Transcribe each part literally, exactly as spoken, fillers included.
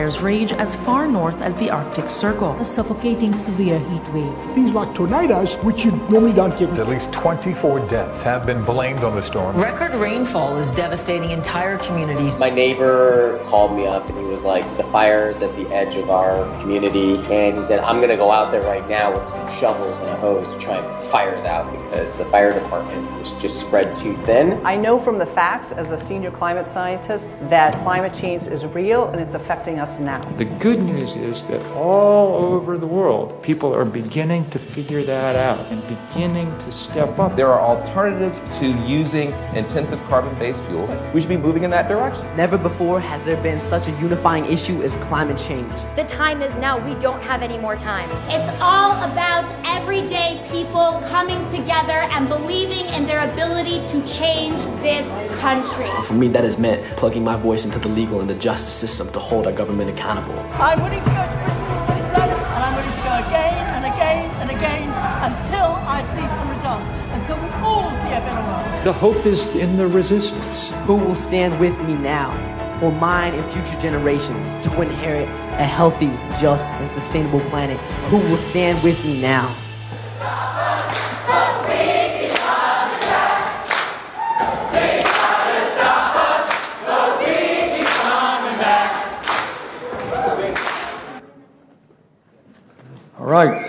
fires rage as far north as the Arctic Circle. A suffocating severe heat wave. Things like tornadoes, which you normally don't get. At least twenty-four deaths have been blamed on the storm. Record rainfall is devastating entire communities. My neighbor called me up and he was like, the fire's at the edge of our community. And he said, I'm going to go out there right now with some shovels and a hose to try and put fires out because the fire department was just spread too thin. I know from the facts as a senior climate scientist that climate change is real and it's affecting us now. The good news is that all over the world, people are beginning to figure that out and beginning to step up. There are alternatives to using intensive carbon-based fuels. We should be moving in that direction. Never before has there been such a unifying issue as climate change. The time is now. We don't have any more time. It's all about everyday people coming together and believing in their ability to change this country. For me, that has meant plugging my voice into the legal and the justice system to hold our government accountable. I'm willing to go to prison for this planet, and I'm willing to go again and again and again until I see some results, until we all see a better world. The hope is in the resistance. Who will stand with me now for mine and future generations to inherit a healthy, just, and sustainable planet? Who will stand with me now? All right.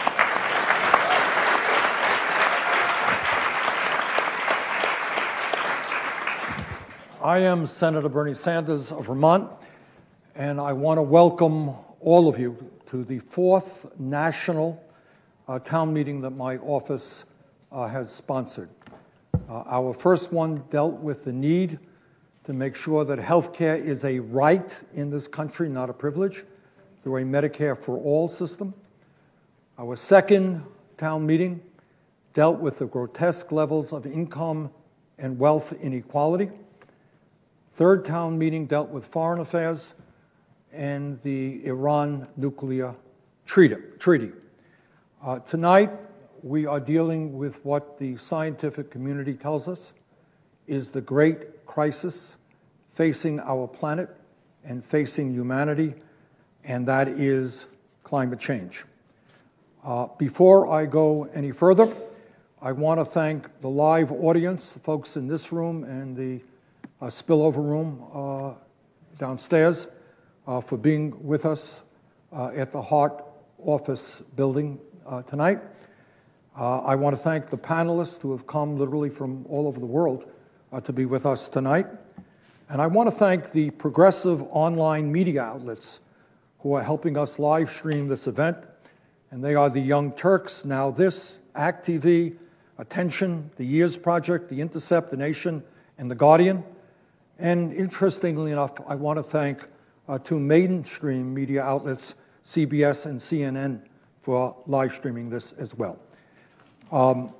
I am Senator Bernie Sanders of Vermont, and I want to welcome all of you to the fourth national uh, town meeting that my office uh, has sponsored. Uh, our first one dealt with the need to make sure that health care is a right in this country, not a privilege, through a Medicare for All system. Our second town meeting dealt with the grotesque levels of income and wealth inequality. Third town meeting dealt with foreign affairs and the Iran nuclear treaty. Uh, tonight, we are dealing with what the scientific community tells us is the great crisis facing our planet and facing humanity, and that is climate change. Uh, before I go any further, I want to thank the live audience, the folks in this room and the uh, spillover room uh, downstairs, uh, for being with us uh, at the Hart office building uh, tonight. Uh, I want to thank the panelists who have come literally from all over the world uh, to be with us tonight. And I want to thank the progressive online media outlets who are helping us live stream this event. And they are the Young Turks, Now This, ACT T V, Attention, The Years Project, The Intercept, The Nation, and The Guardian. And interestingly enough, I want to thank uh, two mainstream media outlets, C B S and C N N, for live streaming this as well. Um,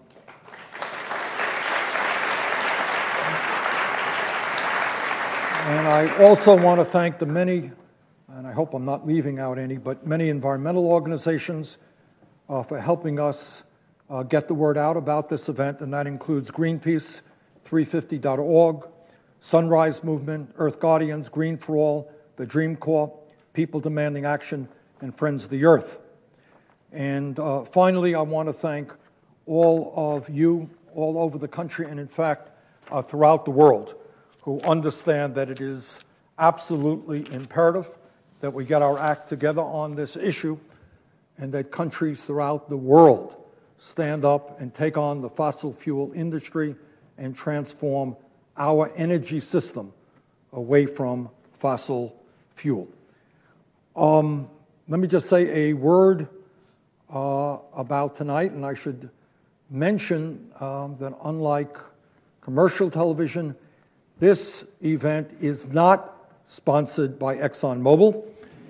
and I also want to thank the many, and I hope I'm not leaving out any, but many environmental organizations uh, for helping us uh, get the word out about this event, and that includes Greenpeace, three fifty dot org, Sunrise Movement, Earth Guardians, Green for All, the Dream Corps, People Demanding Action, and Friends of the Earth. And uh, finally, I want to thank all of you all over the country and, in fact, uh, throughout the world who understand that it is absolutely imperative that we get our act together on this issue and that countries throughout the world stand up and take on the fossil fuel industry and transform our energy system away from fossil fuel. Um, let me just say a word uh, about tonight, and I should mention um, that unlike commercial television, this event is not sponsored by ExxonMobil.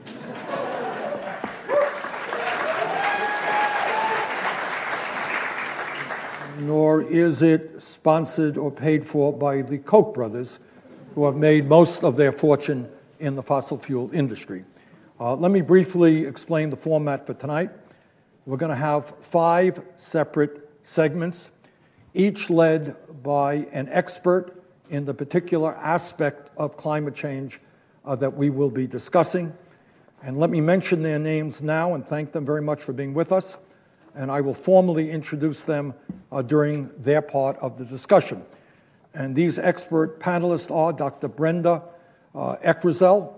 Nor is it sponsored or paid for by the Koch brothers, who have made most of their fortune in the fossil fuel industry. Uh, let me briefly explain the format for tonight. We're going to have five separate segments, each led by an expert in the particular aspect of climate change uh, that we will be discussing. And let me mention their names now and thank them very much for being with us. And I will formally introduce them uh, during their part of the discussion. And these expert panelists are Doctor Brenda uh, Eckerzel,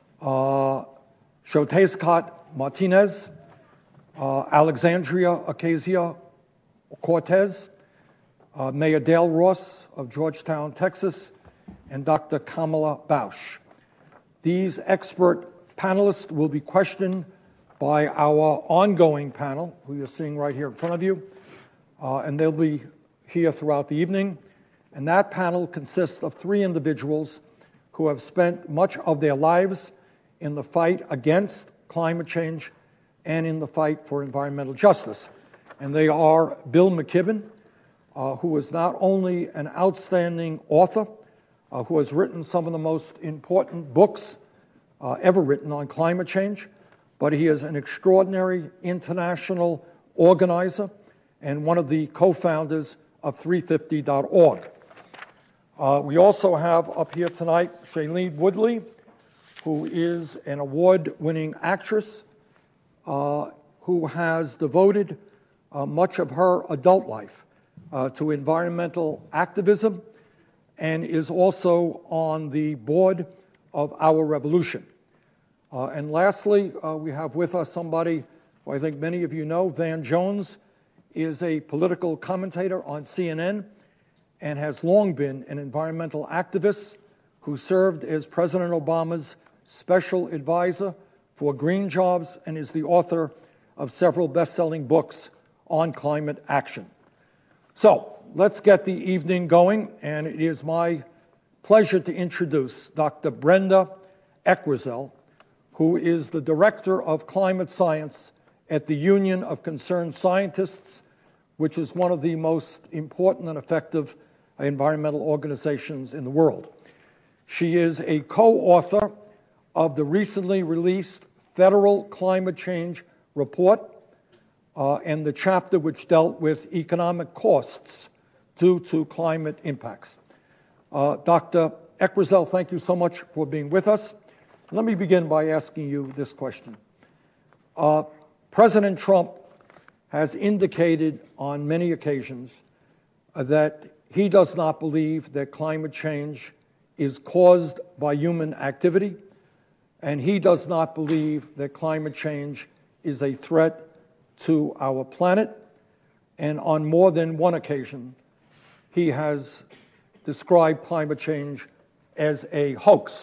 uh, Shotezcatl Martinez, uh, Alexandria Ocasio-Cortez, uh, Mayor Dale Ross of Georgetown, Texas, and Doctor Kamala Bausch. These expert panelists will be questioned by our ongoing panel, who you're seeing right here in front of you, uh, and they'll be here throughout the evening. And that panel consists of three individuals who have spent much of their lives in the fight against climate change and in the fight for environmental justice. And they are Bill McKibben, uh, who is not only an outstanding author, uh, who has written some of the most important books uh, ever written on climate change, but he is an extraordinary international organizer and one of the co-founders of three fifty dot org. Uh, we also have up here tonight Shailene Woodley, who is an award-winning actress uh, who has devoted uh, much of her adult life uh, to environmental activism and is also on the board of Our Revolution. Uh, and lastly, uh, we have with us somebody who I think many of you know. Van Jones is a political commentator on C N N and has long been an environmental activist who served as President Obama's special advisor for green jobs and is the author of several best-selling books on climate action. So let's get the evening going, and it is my pleasure to introduce Doctor Brenda Eckerzel, who is the Director of Climate Science at the Union of Concerned Scientists, which is one of the most important and effective environmental organizations in the world. She is a co-author of the recently released Federal Climate Change Report uh, and the chapter which dealt with economic costs due to climate impacts. Uh, Doctor Eckerzel, thank you so much for being with us. Let me begin by asking you this question. Uh, President Trump has indicated on many occasions uh, that he does not believe that climate change is caused by human activity, and he does not believe that climate change is a threat to our planet. And on more than one occasion, he has described climate change as a hoax.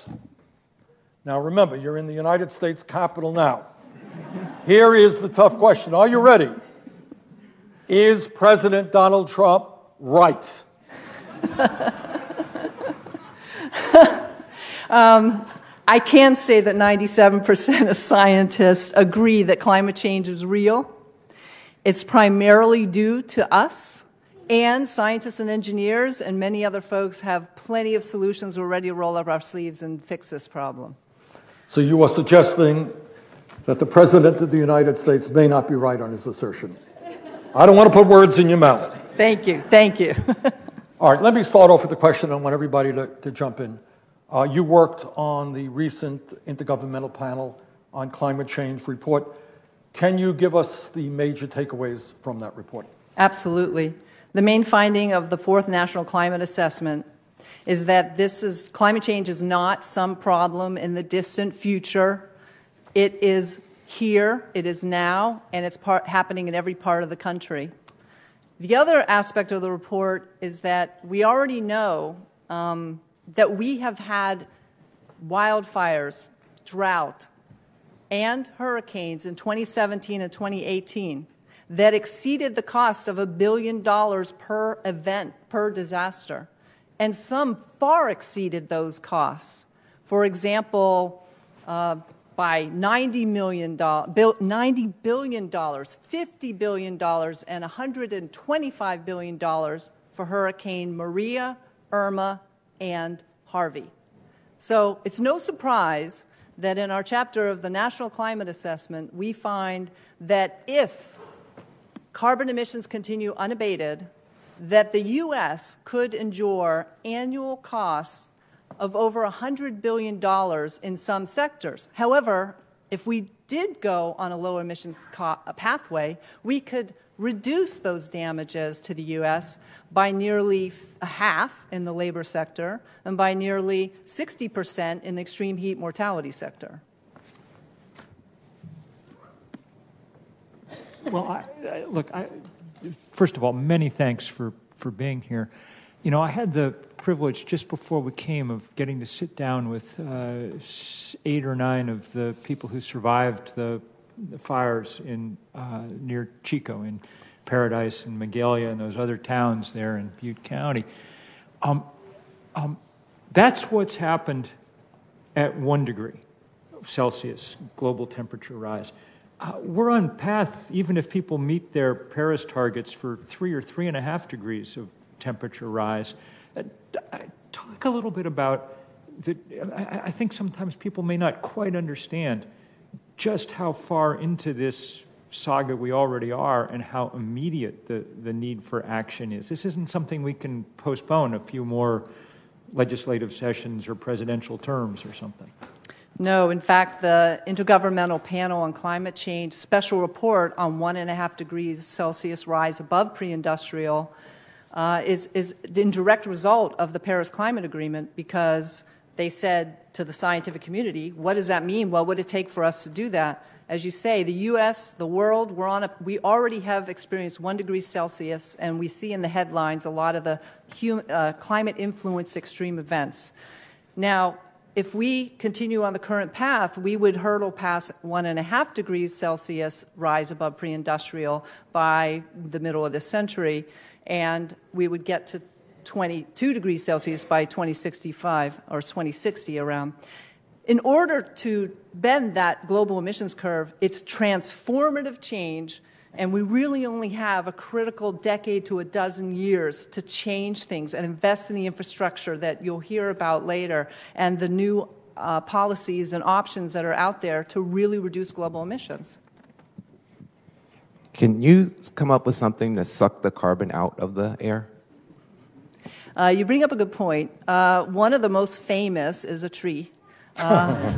Now remember, you're in the United States Capitol now. Here is the tough question. Are you ready? Is President Donald Trump right? um, I can say that ninety-seven percent of scientists agree that climate change is real. It's primarily due to us, and scientists and engineers and many other folks have plenty of solutions. We're ready to roll up our sleeves and fix this problem. So you are suggesting that the President of the United States may not be right on his assertion. I don't want to put words in your mouth. Thank you. Thank you. All right, let me start off with a question. I want everybody to, to jump in. Uh, you worked on the recent Intergovernmental Panel on Climate Change report. Can you give us the major takeaways from that report? Absolutely. The main finding of the fourth National Climate Assessment is that this is climate change is not some problem in the distant future. It is here, it is now, and it's part, happening in every part of the country. The other aspect of the report is that we already know um, that we have had wildfires, drought, and hurricanes in twenty seventeen and twenty eighteen that exceeded the cost of a billion dollars per event, per disaster. And some far exceeded those costs. For example, uh, by ninety million dollars, ninety billion dollars, fifty billion dollars, and one hundred twenty-five billion dollars for Hurricane Maria, Irma, and Harvey. So it's no surprise that in our chapter of the National Climate Assessment, we find that if carbon emissions continue unabated, that the U S could endure annual costs of over one hundred billion dollars in some sectors. However, if we did go on a low emissions co- pathway, we could reduce those damages to the U S by nearly a half in the labor sector and by nearly sixty percent in the extreme heat mortality sector. Well, I, I, look, I, first of all, many thanks for, for being here. You know, I had the privilege just before we came of getting to sit down with uh, eight or nine of the people who survived the, the fires in uh, near Chico, in Paradise and Magalia and those other towns there in Butte County. Um, um, that's what's happened at one degree Celsius, global temperature rise. Uh, we're on path, even if people meet their Paris targets, for three or three and a half degrees of temperature rise. Uh, talk a little bit about the, I, I think sometimes people may not quite understand just how far into this saga we already are and how immediate the, the need for action is. This isn't something we can postpone a few more legislative sessions or presidential terms or something. No, in fact, the Intergovernmental Panel on Climate Change special report on one and a half degrees Celsius rise above pre-industrial uh, is, is in direct result of the Paris Climate Agreement, because they said to the scientific community, what does that mean? What would it take for us to do that? As you say, the U S, the world, we're on a, we already have experienced one degree Celsius, and we see in the headlines a lot of the hum, uh, climate-influenced extreme events. Now, if we continue on the current path, we would hurdle past one and a half degrees Celsius rise above pre-industrial by the middle of this century, and we would get to twenty-two degrees Celsius by twenty sixty-five or twenty sixty around. In order to bend that global emissions curve, it's transformative change, and we really only have a critical decade to a dozen years to change things and invest in the infrastructure that you'll hear about later and the new uh, policies and options that are out there to really reduce global emissions. Can you come up with something to suck the carbon out of the air? Uh, you bring up a good point. Uh, one of the most famous is a tree. Uh,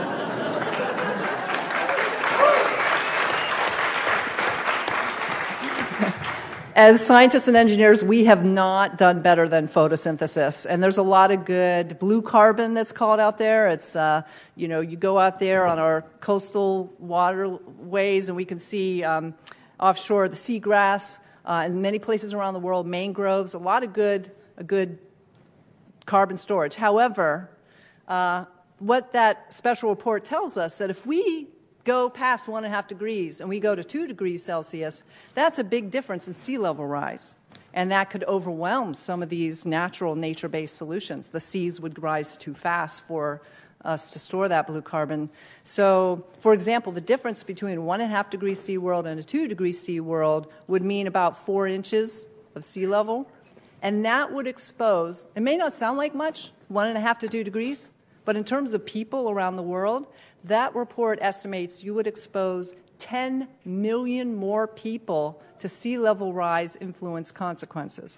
As scientists and engineers, we have not done better than photosynthesis. And there's a lot of good blue carbon that's called out there. It's, uh, you know, you go out there on our coastal waterways and we can see um, offshore the seagrass, uh, in many places around the world, mangroves, a lot of good, a good carbon storage. However, uh, what that special report tells us that if we go past one and a half degrees and we go to two degrees Celsius, that's a big difference in sea level rise. And that could overwhelm some of these natural nature-based solutions. The seas would rise too fast for us to store that blue carbon. So, for example, the difference between one and a half degree sea world and a two degree sea world would mean about four inches of sea level. And that would expose, it may not sound like much, one and a half to two degrees, but in terms of people around the world, that report estimates you would expose ten million more people to sea level rise influence consequences.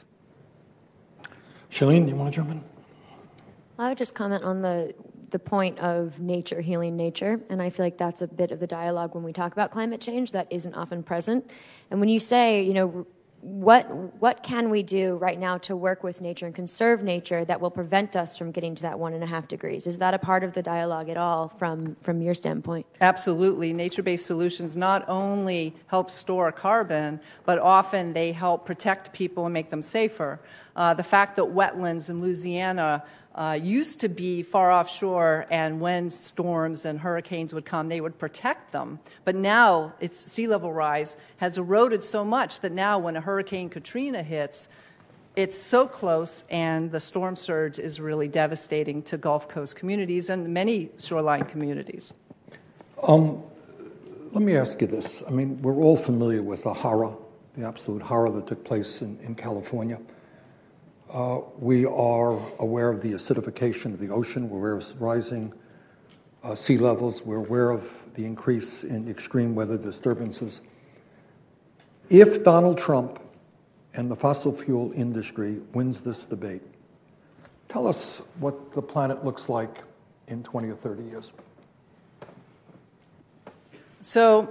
Shailene, do you want to jump in? I would just comment on the the point of nature healing nature, and I feel like that's a bit of the dialogue when we talk about climate change that isn't often present. And when you say, you know, what what can we do right now to work with nature and conserve nature that will prevent us from getting to that one and a half degrees? Is that a part of the dialogue at all from, from your standpoint? Absolutely. Nature-based solutions not only help store carbon, but often they help protect people and make them safer. Uh, the fact that wetlands in Louisiana Uh, used to be far offshore, and when storms and hurricanes would come, they would protect them. But now its sea level rise has eroded so much that now when a Hurricane Katrina hits, it's so close, and the storm surge is really devastating to Gulf Coast communities and many shoreline communities. Um, let me ask you this. I mean, we're all familiar with the horror, the absolute horror that took place in, in California. Uh, we are aware of the acidification of the ocean. We're aware of rising uh, sea levels. We're aware of the increase in extreme weather disturbances. If Donald Trump and the fossil fuel industry wins this debate, tell us what the planet looks like in twenty or thirty years. So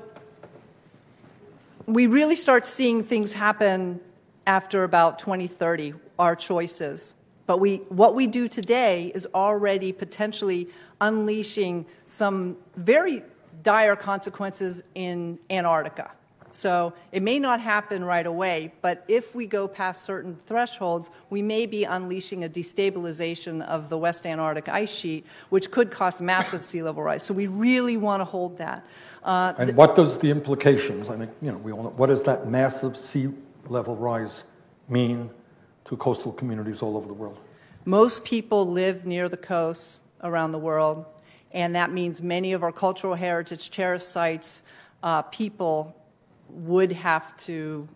we really start seeing things happen after about twenty thirty, our choices. But we, what we do today is already potentially unleashing some very dire consequences in Antarctica. So it may not happen right away, but if we go past certain thresholds, we may be unleashing a destabilization of the West Antarctic ice sheet, which could cause massive sea level rise. So we really want to hold that. Uh, and what does the implications, I mean, you know, we all know, what does that massive sea level rise mean to coastal communities all over the world? Most people live near the coasts around the world, and that means many of our cultural heritage cherished sites, uh, people would have to,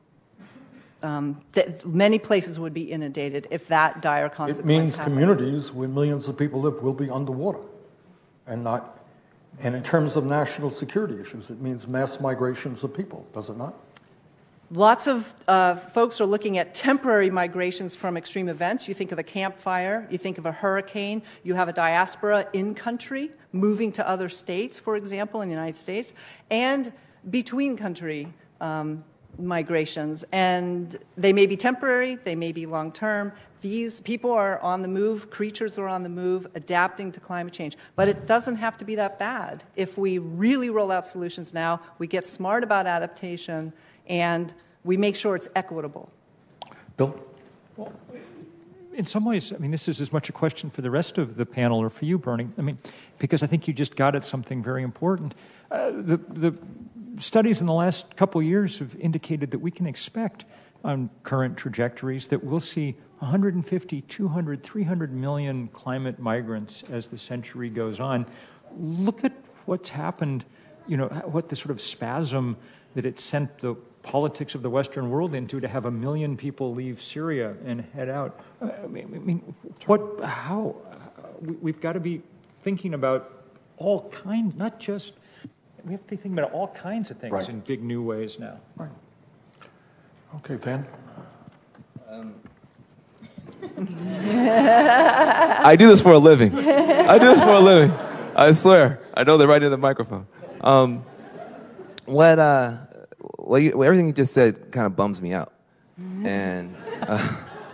um, th- many places would be inundated if that dire consequence It means happened. communities where millions of people live will be underwater and not, and in terms of national security issues, it means mass migrations of people, does it not? Lots of uh, folks are looking at temporary migrations from extreme events. You think of a campfire, you think of a hurricane, you have a diaspora in country moving to other states, for example, in the United States, and between country um, migrations. And they may be temporary, they may be long term. These people are on the move, creatures are on the move, adapting to climate change. But it doesn't have to be that bad. If we really roll out solutions now, we get smart about adaptation, and we make sure it's equitable. Bill? Well, in some ways, I mean, this is as much a question for the rest of the panel or for you, Bernie. I mean, because I think you just got at something very important. Uh, the, the studies in the last couple of years have indicated that we can expect on current trajectories that we'll see one hundred fifty, two hundred, three hundred million climate migrants as the century goes on. Look at what's happened, you know, what the sort of spasm that it sent the politics of the Western world into to have a million people leave Syria and head out. I mean, I mean what, how? We've got to be thinking about all kinds, not just, we have to be thinking about all kinds of things right. in big new ways now. Right. Okay, Van? Um, I do this for a living. I do this for a living. I swear. I know they're right in the microphone. Um, what, uh, well, you, well, everything you just said kind of bums me out. And uh,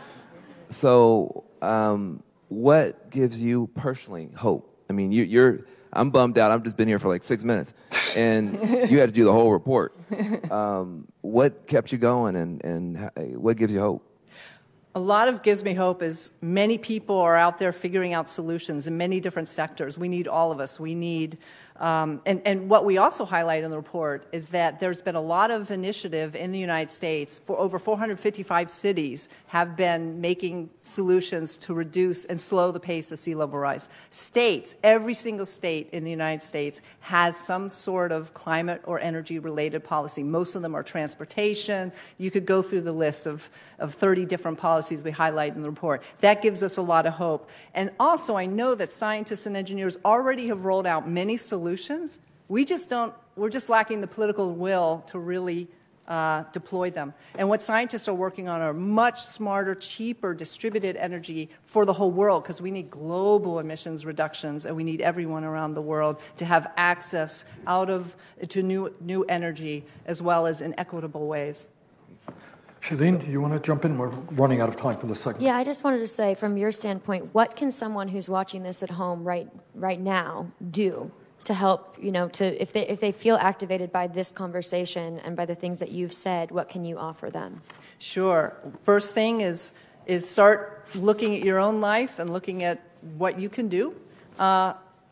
so, um, what gives you personally hope? I mean, you, you're, I'm bummed out. I've just been here for like six minutes, and you had to do the whole report. Um, what kept you going, and, and what gives you hope? A lot of gives me hope is many people are out there figuring out solutions in many different sectors. We need all of us. We need, um, and, and what we also highlight in the report is that there's been a lot of initiative in the United States. For over four hundred fifty-five cities have been making solutions to reduce and slow the pace of sea level rise. States, every single state in the United States has some sort of climate or energy related policy. Most of them are transportation. You could go through the list of, of thirty different policies we highlight in the report. That gives us a lot of hope. And also, I know that scientists and engineers already have rolled out many solutions. We just don't, we're just lacking the political will to really uh, deploy them. And what scientists are working on are much smarter, cheaper, distributed energy for the whole world, because we need global emissions reductions, and we need everyone around the world to have access out of to new new energy as well as in equitable ways. Shailene, do you want to jump in? We're running out of time for this segment. Yeah, I just wanted to say, from your standpoint, what can someone who's watching this at home right right now do to help, you know, to if they if they feel activated by this conversation and by the things that you've said, what can you offer them? Sure. First thing is is start looking at your own life and looking at what you can do uh,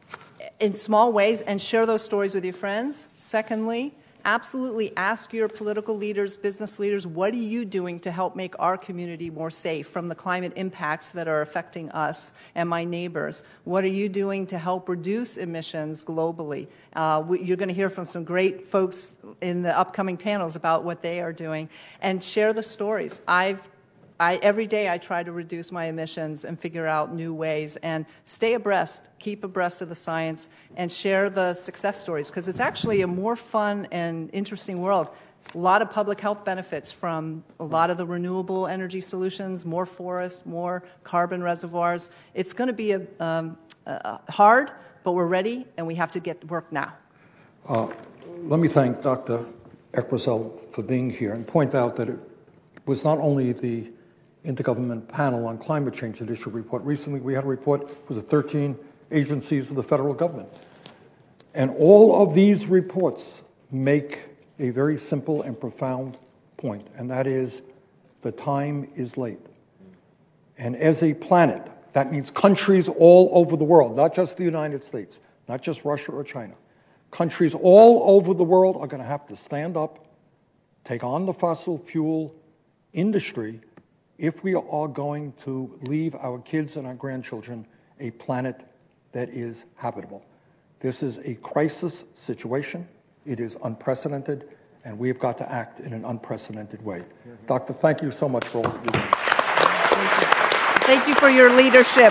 in small ways, and share those stories with your friends. Secondly, absolutely ask your political leaders, business leaders, what are you doing to help make our community more safe from the climate impacts that are affecting us and my neighbors? What are you doing to help reduce emissions globally? Uh, we, you're going to hear from some great folks in the upcoming panels about what they are doing. And share the stories. I've I, every day I try to reduce my emissions and figure out new ways, and stay abreast, keep abreast of the science, and share the success stories, because it's actually a more fun and interesting world. A lot of public health benefits from a lot of the renewable energy solutions, more forests, more carbon reservoirs. It's going to be a, um, uh, hard, but we're ready, and we have to get to work now. Uh, let me thank Doctor Eckersell for being here and point out that it was not only the Intergovernmental Panel on Climate Change that issued a report. Recently, we had a report, was it thirteen agencies of the federal government. And all of these reports make a very simple and profound point, and that is the time is late. And as a planet, that means countries all over the world, not just the United States, not just Russia or China. Countries all over the world are going to have to stand up, take on the fossil fuel industry if we are going to leave our kids and our grandchildren a planet that is habitable. This is a crisis situation. It is unprecedented, and we have got to act in an unprecedented way. Doctor, thank you so much for all that you're doing. Thank you for your leadership.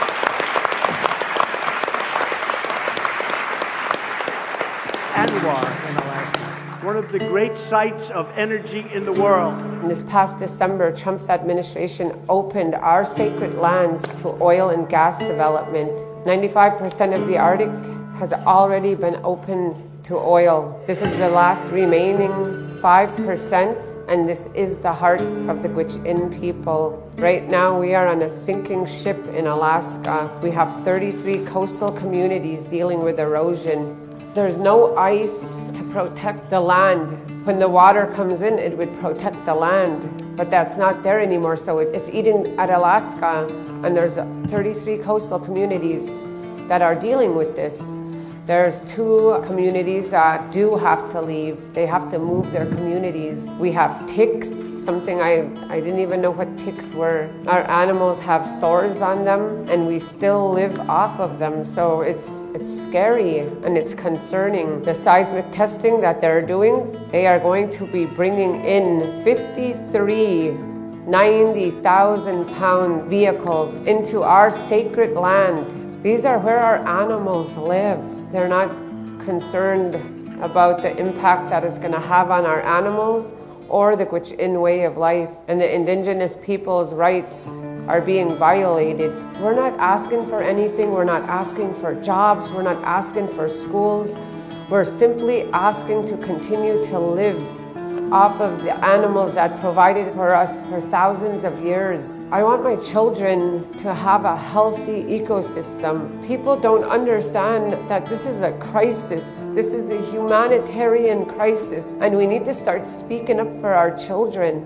Anwar in Alaska, one of the great sites of energy in the world. This past December, Trump's administration opened our sacred lands to oil and gas development. ninety-five percent of the Arctic has already been opened to oil. This is the last remaining five percent, and this is the heart of the Gwich'in people. Right now, we are on a sinking ship in Alaska. We have thirty-three coastal communities dealing with erosion. There's no ice to protect the land. When the water comes in, it would protect the land, but that's not there anymore, so it, it's eating at Alaska, and there's thirty-three coastal communities that are dealing with this. There's two communities that do have to leave. They have to move their communities. We have ticks, something I, I didn't even know what ticks were. Our animals have sores on them, and we still live off of them. So it's, it's scary and it's concerning. The seismic testing that they're doing, they are going to be bringing in fifty-three ninety thousand pound vehicles into our sacred land. These are where our animals live. They're not concerned about the impacts that it's going to have on our animals or the Gwich'in way of life. And the indigenous people's rights are being violated. We're not asking for anything. We're not asking for jobs. We're not asking for schools. We're simply asking to continue to live off of the animals that provided for us for thousands of years. I want my children to have a healthy ecosystem. People don't understand that this is a crisis. This is a humanitarian crisis, and we need to start speaking up for our children.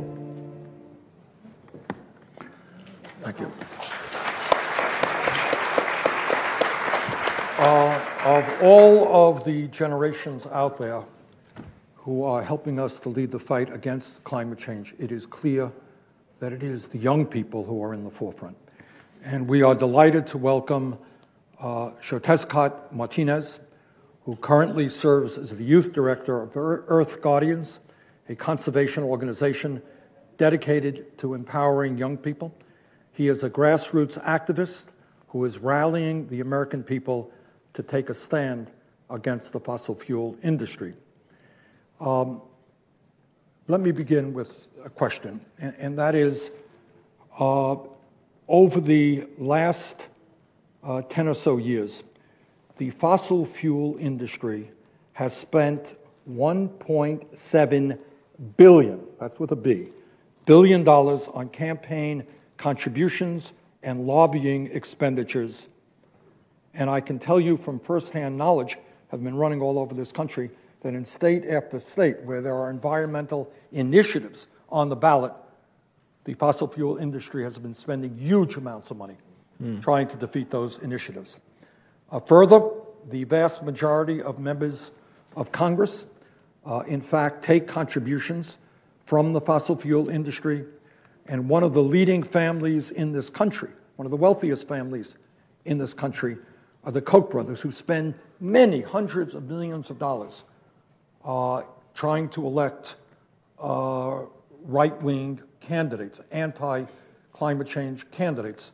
Thank you. Uh, of all of the generations out there who are helping us to lead the fight against climate change, it is clear that it is the young people who are in the forefront. And we are delighted to welcome uh, Xiuhtezcatl Martinez, who currently serves as the youth director of Earth Guardians, a conservation organization dedicated to empowering young people. He is a grassroots activist who is rallying the American people to take a stand against the fossil fuel industry. Um, let me begin with a question, and, and that is, uh, over the last uh, ten or so years, the fossil fuel industry has spent one point seven billion, that's with a B, billion dollars on campaign contributions and lobbying expenditures. And I can tell you from firsthand knowledge, have been running all over this country, that in state after state where there are environmental initiatives on the ballot, the fossil fuel industry has been spending huge amounts of money mm. trying to defeat those initiatives. Uh, further, the vast majority of members of Congress, uh, in fact, take contributions from the fossil fuel industry, and one of the leading families in this country, one of the wealthiest families in this country, are the Koch brothers, who spend many hundreds of millions of dollars Uh, trying to elect uh, right-wing candidates, anti-climate change candidates,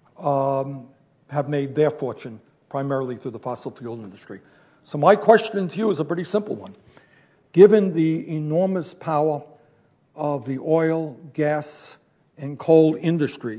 um, have made their fortune primarily through the fossil fuel industry. So my question to you is a pretty simple one. Given the enormous power of the oil, gas, and coal industry,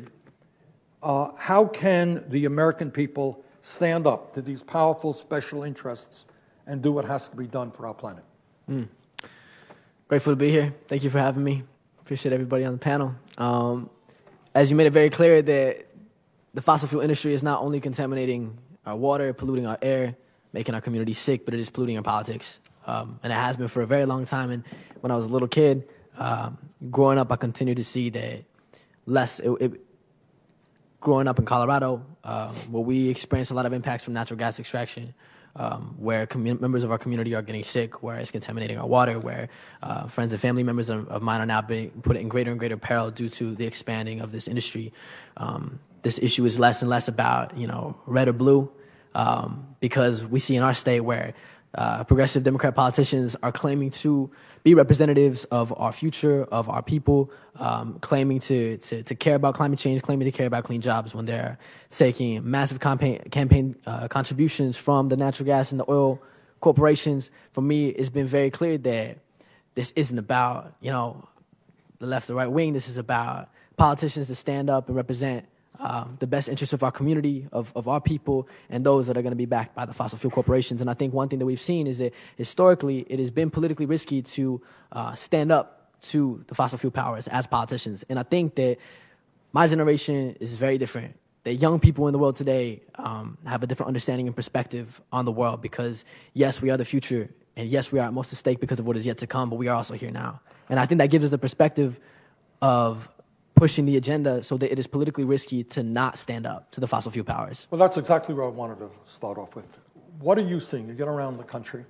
uh, how can the American people stand up to these powerful special interests and do what has to be done for our planet? Mm. Grateful to be here. Thank you for having me. Appreciate everybody on the panel. Um, as you made it very clear that the fossil fuel industry is not only contaminating our water, polluting our air, making our community sick, but it is polluting our politics. Um, and it has been for a very long time. And when I was a little kid, um, growing up, I continued to see that less, it, it, growing up in Colorado, um, where we experienced a lot of impacts from natural gas extraction, um, where commun- members of our community are getting sick, where it's contaminating our water, where uh, friends and family members of, of mine are now being put in greater and greater peril due to the expanding of this industry. Um, this issue is less and less about, you know, red or blue, um, because we see in our state where uh, progressive Democrat politicians are claiming to be representatives of our future, of our people, um, claiming to, to, to care about climate change, claiming to care about clean jobs when they're taking massive campaign, campaign uh, contributions from the natural gas and the oil corporations. For me, it's been very clear that this isn't about, you know, the left or right wing. This is about politicians that stand up and represent Um, the best interests of our community, of, of our people, and those that are going to be backed by the fossil fuel corporations. And I think one thing that we've seen is that historically it has been politically risky to uh, stand up to the fossil fuel powers as politicians. And I think that my generation is very different. That young people in the world today um, have a different understanding and perspective on the world because, yes, we are the future, and yes, we are at most at stake because of what is yet to come, but we are also here now. And I think that gives us the perspective of pushing the agenda so that it is politically risky to not stand up to the fossil fuel powers. Well, that's exactly what I wanted to start off with. What are you seeing? You get around the country.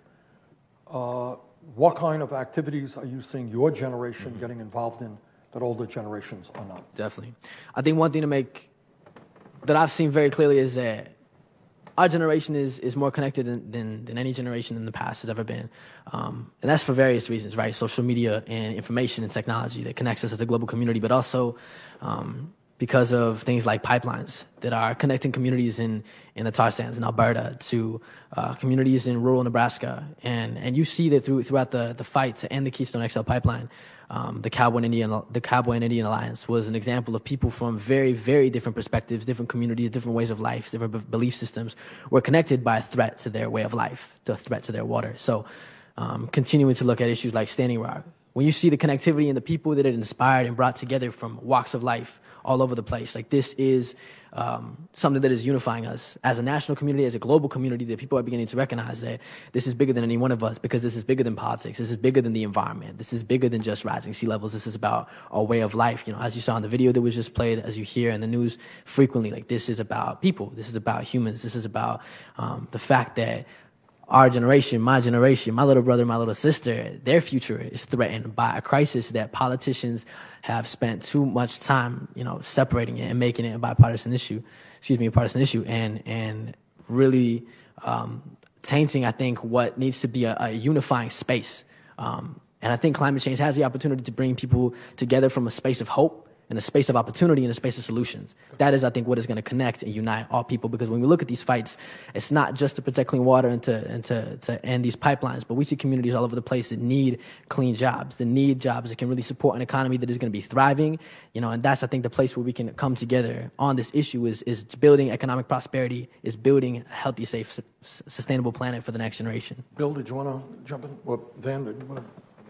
Uh, what kind of activities are you seeing your generation mm-hmm. getting involved in that older generations are not? Definitely. I think one thing to make, that I've seen very clearly is that our generation is, is more connected than, than, than any generation in the past has ever been. Um, and that's for various reasons, right? Social media and information and technology that connects us as a global community, but also um, because of things like pipelines that are connecting communities in, in the tar sands in Alberta to uh, communities in rural Nebraska. And, and you see that through, throughout the, the fight to end the Keystone X L pipeline. Um, the Cowboy and Indian, the Cowboy and Indian Alliance was an example of people from very, very different perspectives, different communities, different ways of life, different b- belief systems were connected by a threat to their way of life, to a threat to their water. So, um, continuing to look at issues like Standing Rock, when you see the connectivity and the people that it inspired and brought together from walks of life all over the place, like this is um, something that is unifying us as a national community, as a global community, that people are beginning to recognize that this is bigger than any one of us because this is bigger than politics. This is bigger than the environment. This is bigger than just rising sea levels. This is about our way of life. You know, as you saw in the video that was just played, as you hear in the news frequently, like this is about people. This is about humans. This is about um, the fact that our generation, my generation, my little brother, my little sister, their future is threatened by a crisis that politicians have spent too much time, you know, separating it and making it a bipartisan issue, excuse me, a partisan issue, and and really um, tainting, I think, what needs to be a, a unifying space. Um, and I think climate change has the opportunity to bring people together from a space of hope, in a space of opportunity, in a space of solutions. That is, I think, what is going to connect and unite all people. Because when we look at these fights, it's not just to protect clean water and to and to, to end these pipelines, but we see communities all over the place that need clean jobs, that need jobs that can really support an economy that is going to be thriving. You know, and that's, I think, the place where we can come together on this issue is is building economic prosperity, is building a healthy, safe, s- sustainable planet for the next generation. Bill, did you want to jump in? Or Van, did you want to?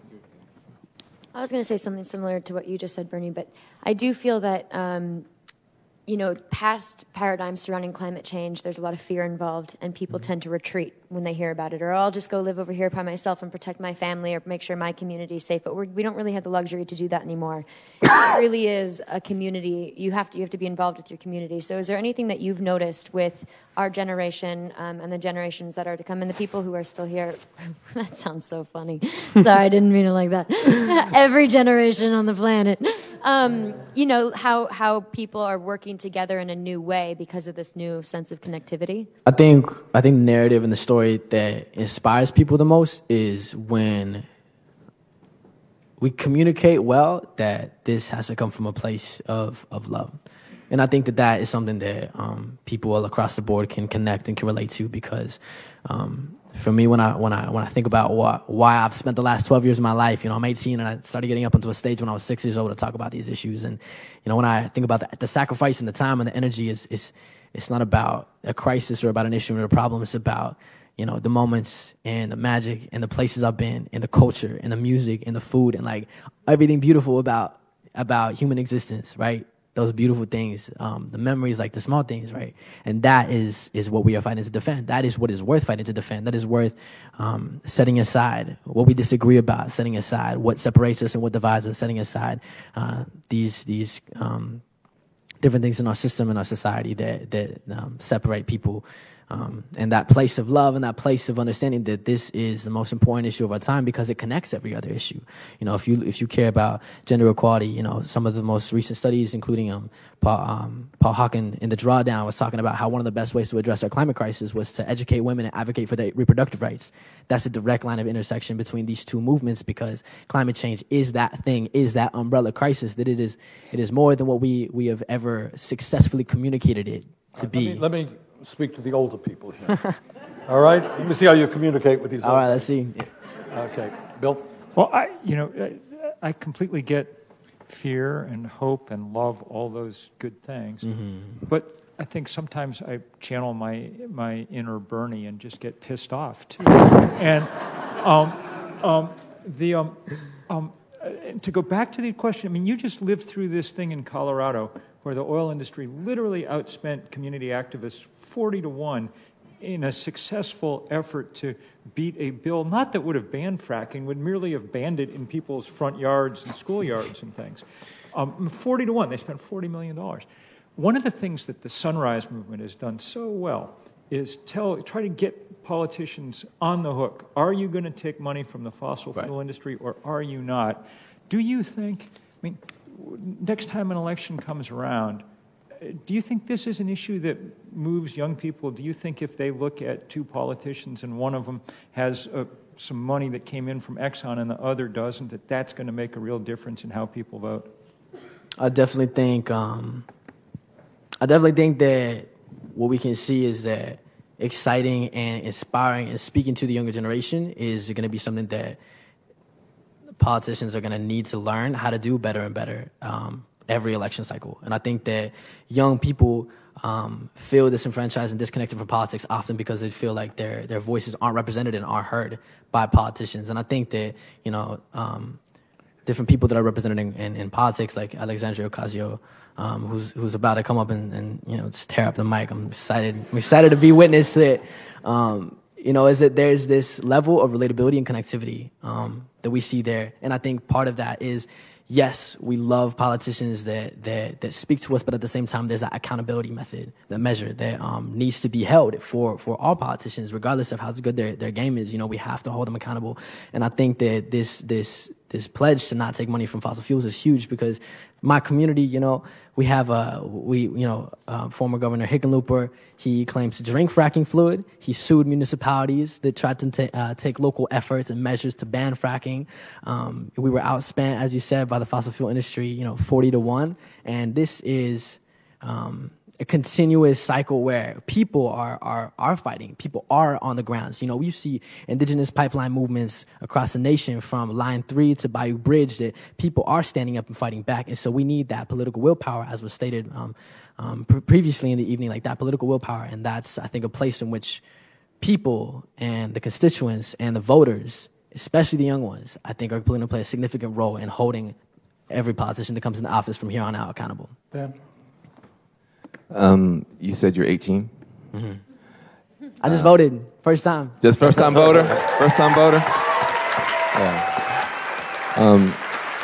I was going to say something similar to what you just said, Bernie, but I do feel that, um, you know, past paradigms surrounding climate change, there's a lot of fear involved, and people mm-hmm. tend to retreat when they hear about it, or I'll just go live over here by myself and protect my family or make sure my community is safe. But we're, we don't really have the luxury to do that anymore. It really is a community. You have to you have to be involved with your community. So is there anything that you've noticed with our generation um, and the generations that are to come and the people who are still here? That sounds so funny. Sorry, I didn't mean it like that. Every generation on the planet. Um, you know, how, how people are working together in a new way because of this new sense of connectivity? I think I think the narrative and the story that inspires people the most is when we communicate well that this has to come from a place of, of love. And I think that that is something that um, people all across the board can connect and can relate to, because um, for me, when I when I when I think about why, why I've spent the last twelve years of my life, you know, I'm eighteen and I started getting up into a stage when I was six years old to talk about these issues. And you know, when I think about the, the sacrifice and the time and the energy, is is it's not about a crisis or about an issue or a problem. It's about, you know, the moments and the magic and the places I've been and the culture and the music and the food and like everything beautiful about about human existence, right? Those beautiful things, um, the memories, like the small things, right? And that is is what we are fighting to defend. That is what is worth fighting to defend. That is worth um, setting aside what we disagree about, setting aside what separates us and what divides us, setting aside uh, these these um, different things in our system and our society that that um, separate people. Um, and that place of love and that place of understanding that this is the most important issue of our time because it connects every other issue. You know, if you if you care about gender equality, you know, some of the most recent studies, including um, Paul, um, Paul Hawken in The Drawdown, was talking about how one of the best ways to address our climate crisis was to educate women and advocate for their reproductive rights. That's a direct line of intersection between these two movements because climate change is that thing, is that umbrella crisis, that it is it is more than what we, we have ever successfully communicated it to right, be. Let me, let me speak to the older people here. All right? Let me see how you communicate with these All older right, let's see. Okay. Bill? Well, I, you know, I, I completely get fear and hope and love, all those good things. Mm-hmm. But I think sometimes I channel my my inner Bernie and just get pissed off too. and um, um, the um, um, to go back to the question, I mean, you just lived through this thing in Colorado where the oil industry literally outspent community activists forty to one in a successful effort to beat a bill, not that would have banned fracking, would merely have banned it in people's front yards and schoolyards and things. Um, forty to one, they spent forty million dollars. One of the things that the Sunrise Movement has done so well is tell, try to get politicians on the hook. Are you going to take money from the fossil fuel right. industry or are you not? Do you think, I mean, next time an election comes around, do you think this is an issue that moves young people? Do you think if they look at two politicians and one of them has uh, some money that came in from Exxon and the other doesn't, that that's going to make a real difference in how people vote? I definitely think, um, I definitely think that what we can see is that exciting and inspiring and speaking to the younger generation is going to be something that politicians are going to need to learn how to do better and better. Um, every election cycle. And I think that young people um, feel disenfranchised and disconnected from politics often because they feel like their their voices aren't represented and aren't heard by politicians. And I think that, you know, um, different people that are represented in, in, in politics, like Alexandria Ocasio, um, who's who's about to come up and, and, you know, just tear up the mic. I'm excited. I'm excited to be witness to it. Um, you know, is that there's this level of relatability and connectivity um, that we see there. And I think part of that is, yes, we love politicians that, that that speak to us, but at the same time, there's that accountability method, that measure that um, needs to be held for, for all politicians, regardless of how good their, their game is. You know, we have to hold them accountable. And I think that this this this pledge to not take money from fossil fuels is huge because my community, you know, we have a, we, you know, uh, former Governor Hickenlooper, he claims to drink fracking fluid. He sued municipalities that tried to ta- uh, take local efforts and measures to ban fracking. Um, we were outspent, as you said, by the fossil fuel industry, you know, forty to one. And this is um, a continuous cycle where people are, are, are fighting. People are on the grounds. You know, you see indigenous pipeline movements across the nation from Line three to Bayou Bridge that people are standing up and fighting back. And so we need that political willpower, as was stated um, um, pre- previously in the evening, like that political willpower. And that's, I think, a place in which people and the constituents and the voters, especially the young ones, I think are going to play a significant role in holding every politician that comes into office from here on out accountable. Dan? Um, you said you're eighteen? Mm-hmm. I just uh, voted. First time. Just first time voter? First time voter? Yeah. Um,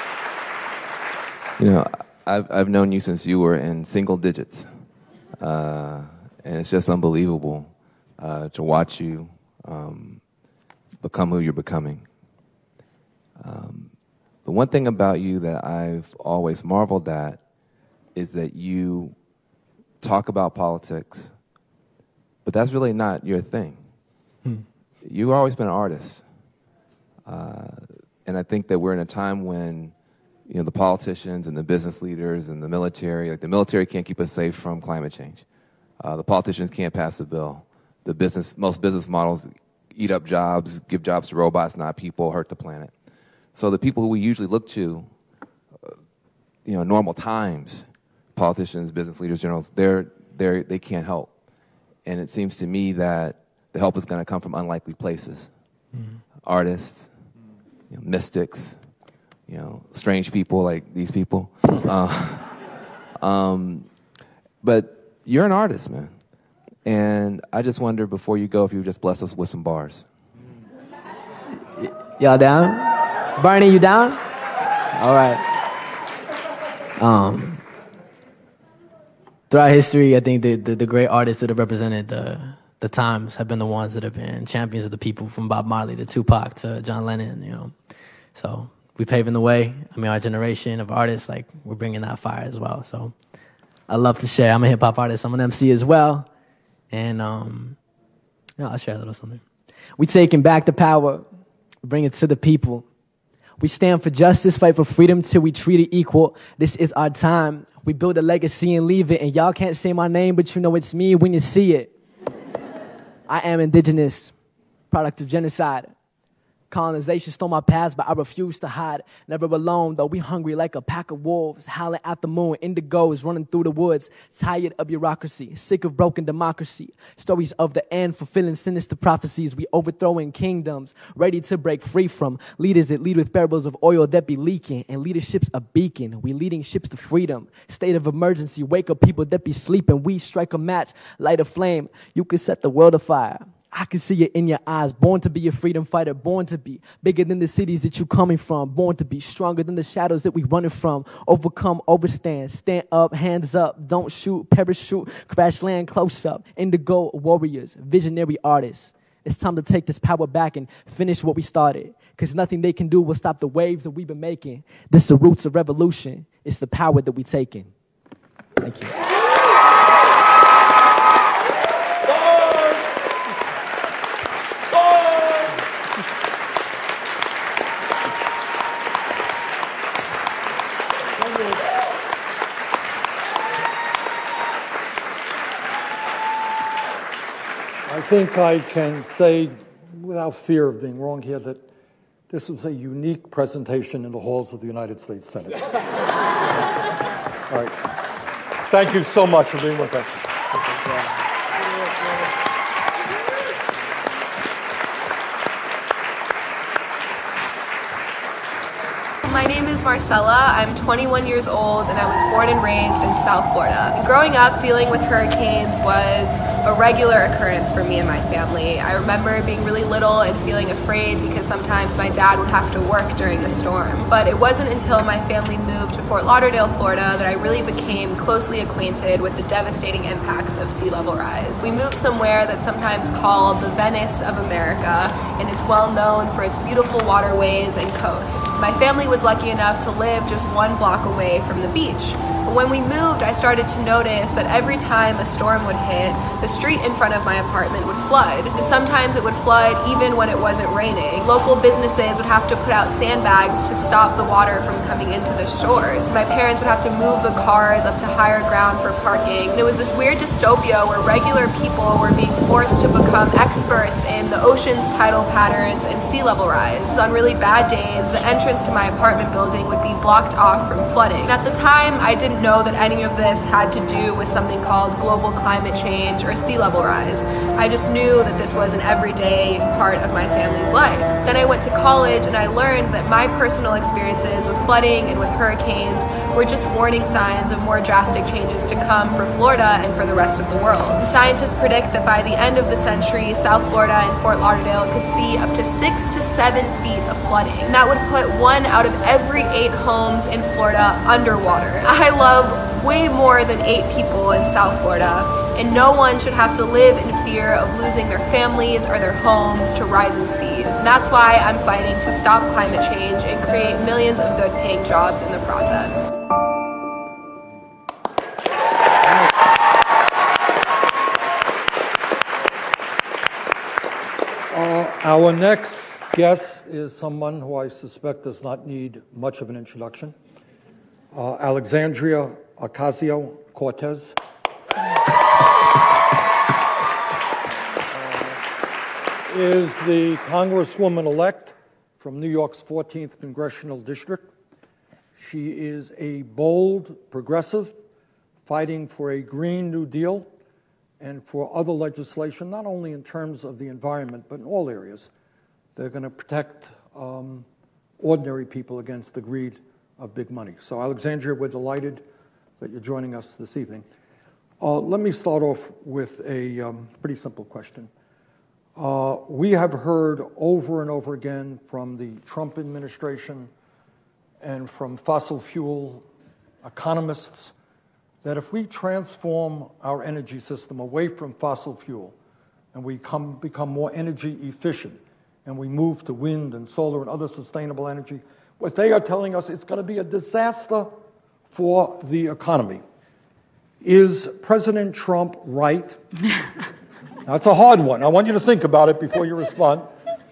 you know, I've, I've known you since you were in single digits. Uh, and it's just unbelievable uh, to watch you um, become who you're becoming. Um, the one thing about you that I've always marveled at is that you talk about politics, but that's really not your thing. Hmm. You've always been an artist. Uh, and I think that we're in a time when, you know, the politicians and the business leaders and the military, like the military can't keep us safe from climate change. Uh, the politicians can't pass a bill. The business, most business models eat up jobs, give jobs to robots, not people, hurt the planet. So the people who we usually look to, uh, you know, normal times, politicians, business leaders, generals, they're, they're, they can't help. And it seems to me that the help is going to come from unlikely places. Mm-hmm. Artists, you know, mystics, you know, strange people like these people. uh, um, but you're an artist, man. And I just wonder, before you go, if you would just bless us with some bars. Y- y'all down? Bernie, you down? All right. Um, throughout history, I think the, the, the great artists that have represented the the times have been the ones that have been champions of the people, from Bob Marley to Tupac to John Lennon, you know. So we're paving the way. I mean, our generation of artists, like, we're bringing that fire as well. So I love to share. I'm a hip-hop artist. I'm an M C as well. And um, yeah, I'll share a little something. We taking back the power, bring it to the people. We stand for justice, fight for freedom till we treat it equal. This is our time. We build a legacy and leave it. And y'all can't say my name, but you know it's me when you see it. I am indigenous, product of genocide. Colonization stole my past, but I refuse to hide. Never alone, though we hungry like a pack of wolves, howling at the moon. Indigo is running through the woods, tired of bureaucracy, sick of broken democracy. Stories of the end, fulfilling sinister prophecies. We overthrowing kingdoms, ready to break free from leaders that lead with barrels of oil that be leaking. And leadership's a beacon. We leading ships to freedom. State of emergency, wake up people that be sleeping. We strike a match, light a flame. You can set the world afire. I can see it in your eyes. Born to be a freedom fighter. Born to be bigger than the cities that you coming from. Born to be stronger than the shadows that we running from. Overcome, overstand. Stand up, hands up. Don't shoot, parachute, crash land, close up. Indigo warriors, visionary artists. It's time to take this power back and finish what we started. Because nothing they can do will stop the waves that we've been making. This is the roots of revolution. It's the power that we taking. Thank you. I think I can say, without fear of being wrong here, that this was a unique presentation in the halls of the United States Senate. All right. Thank you so much for being with us. My name is Marcella. I'm twenty-one years old and I was born and raised in South Florida. Growing up, dealing with hurricanes was a regular occurrence for me and my family. I remember being really little and feeling afraid because sometimes my dad would have to work during the storm. But it wasn't until my family moved to Fort Lauderdale, Florida, that I really became closely acquainted with the devastating impacts of sea level rise. We moved somewhere that's sometimes called the Venice of America, and it's well known for its beautiful waterways and coast. My family was lucky enough to live just one block away from the beach. But when we moved, I started to notice that every time a storm would hit, the street in front of my apartment would flood. And sometimes it would flood even when it wasn't raining. Local businesses would have to put out sandbags to stop the water from coming into the shores. My parents would have to move the cars up to higher ground for parking. And it was this weird dystopia where regular people were being forced to become experts in the ocean's tidal patterns and sea level rise. On really bad days, the entrance to my apartment building would be blocked off from flooding. And at the time, I didn't know that any of this had to do with something called global climate change or sea level rise. I just knew that this was an everyday part of my family's life. Then I went to college and I learned that my personal experiences with flooding and with hurricanes were just warning signs of more drastic changes to come for Florida and for the rest of the world. Scientists predict that by the end of the century, South Florida and Fort Lauderdale could see up to six to seven feet of flooding. And that would put one out of every eight homes in Florida underwater. I love way more than eight people in South Florida, and no one should have to live in fear of losing their families or their homes to rising seas. And that's why I'm fighting to stop climate change and create millions of good-paying jobs in the process. Uh, our next guest is someone who I suspect does not need much of an introduction. Uh, Alexandria Ocasio-Cortez. uh, is the Congresswoman-elect from New York's fourteenth Congressional District. She is a bold progressive fighting for a Green New Deal and for other legislation, not only in terms of the environment, but in all areas. They're going to protect um, ordinary people against the greed of big money. So, Alexandria, we're delighted that you're joining us this evening. Uh, let me start off with a um, pretty simple question. Uh, we have heard over and over again from the Trump administration and from fossil fuel economists that if we transform our energy system away from fossil fuel and we come, become more energy efficient and we move to wind and solar and other sustainable energy, what they are telling us is going to be a disaster for the economy. Is President Trump right? That's a hard one. I want you to think about it before you respond.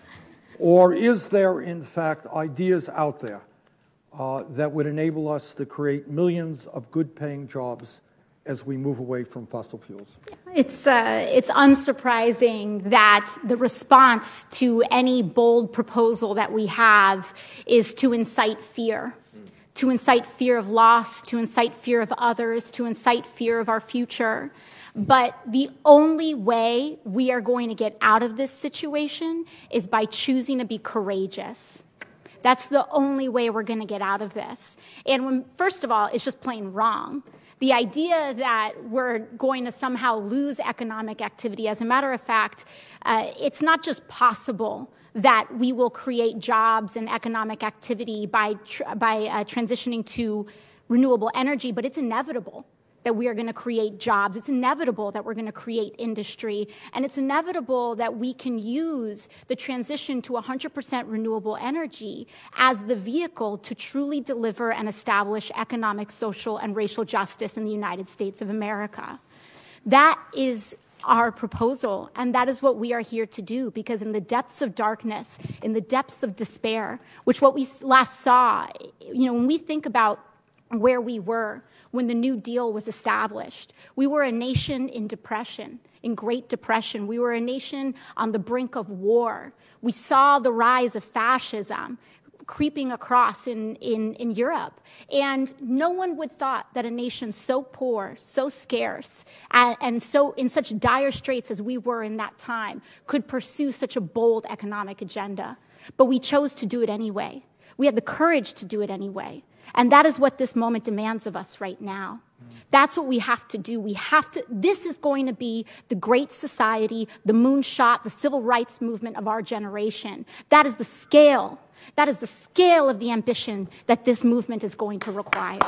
Or is there, in fact, ideas out there uh, that would enable us to create millions of good-paying jobs as we move away from fossil fuels? It's, uh, it's unsurprising that the response to any bold proposal that we have is to incite fear. To incite fear of loss, to incite fear of others, to incite fear of our future. But the only way we are going to get out of this situation is by choosing to be courageous. That's the only way we're going to get out of this. And when, first of all, it's just plain wrong. The idea that we're going to somehow lose economic activity, as a matter of fact, uh, it's not just possible that we will create jobs and economic activity by, tr- by uh, transitioning to renewable energy, but it's inevitable that we are going to create jobs. It's inevitable that we're going to create industry. And it's inevitable that we can use the transition to one hundred percent renewable energy as the vehicle to truly deliver and establish economic, social, and racial justice in the United States of America. That is our proposal, and that is what we are here to do, because in the depths of darkness, in the depths of despair, which what we last saw, you know, when we think about where we were when the New Deal was established, we were a nation in depression, in Great Depression. We were a nation on the brink of war. We saw the rise of fascism creeping across in, in, in Europe. And no one would thought that a nation so poor, so scarce, and, and so in such dire straits as we were in that time could pursue such a bold economic agenda. But we chose to do it anyway. We had the courage to do it anyway. And that is what this moment demands of us right now. That's what we have to do. We have to, this is going to be the great society, the moonshot, the civil rights movement of our generation. That is the scale. That is the scale of the ambition that this movement is going to require.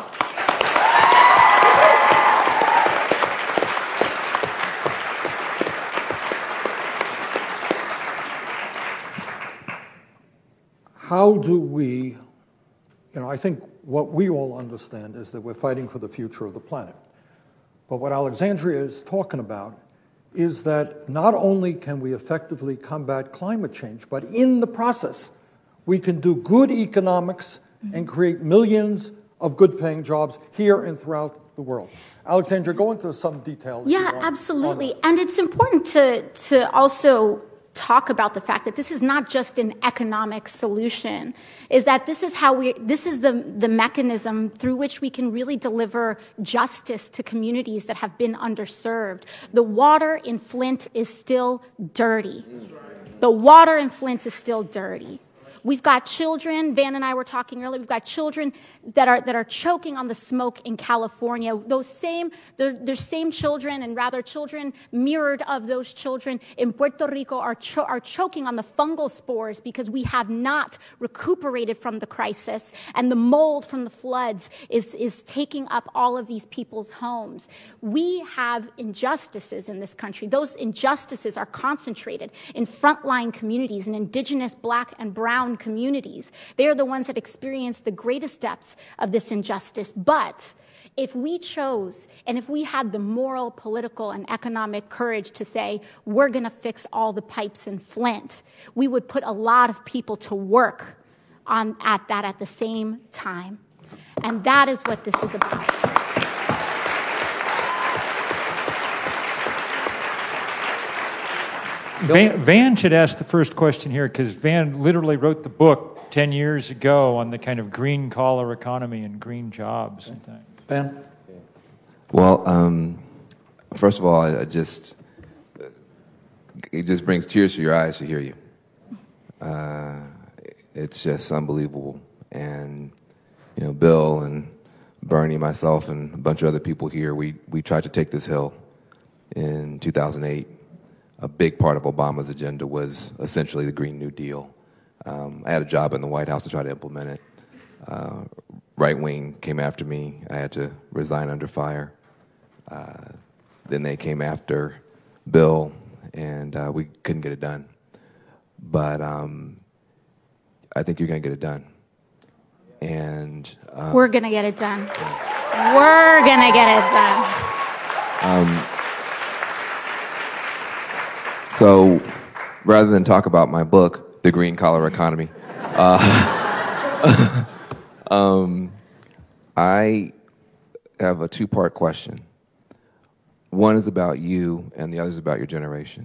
How do we, you know, I think what we all understand is that we're fighting for the future of the planet. But what Alexandria is talking about is that not only can we effectively combat climate change, but in the process, we can do good economics and create millions of good-paying jobs here and throughout the world. Alexandria, go into some detail. Yeah, absolutely. And it's important to, to also talk about the fact that this is not just an economic solution, is that this is how we, this is the, the mechanism through which we can really deliver justice to communities that have been underserved. The water in Flint is still dirty. The water in Flint is still dirty. We've got children, Van and I were talking earlier, we've got children that are that are choking on the smoke in California. Those same, the, the same children, and rather children mirrored of those children in Puerto Rico are, cho- are choking on the fungal spores because we have not recuperated from the crisis, and the mold from the floods is, is taking up all of these people's homes. We have injustices in this country. Those injustices are concentrated in frontline communities, in indigenous, black, and brown communities. They are the ones that experience the greatest depths of this injustice. But if we chose, and if we had the moral, political, and economic courage to say, we're going to fix all the pipes in Flint, we would put a lot of people to work on at that at the same time. And that is what this is about. Van, Van should ask the first question here, because Van literally wrote the book ten years ago on the kind of green collar economy and green jobs and things. Van? Well, um, first of all, I, I just, it just brings tears to your eyes to hear you. Uh, it's just unbelievable. And, you know, Bill and Bernie, myself, and a bunch of other people here, we, we tried to take this hill in two thousand eight. A big part of Obama's agenda was essentially the Green New Deal. Um, I had a job in the White House to try to implement it. Uh, right wing came after me. I had to resign under fire. Uh, then they came after Bill, and uh, we couldn't get it done. But um, I think you're going to get it done. And um, we're going to get it done. We're going to get it done. Um, so rather than talk about my book, The Green Collar Economy, uh, um, I have a two-part question. One is about you, and the other is about your generation.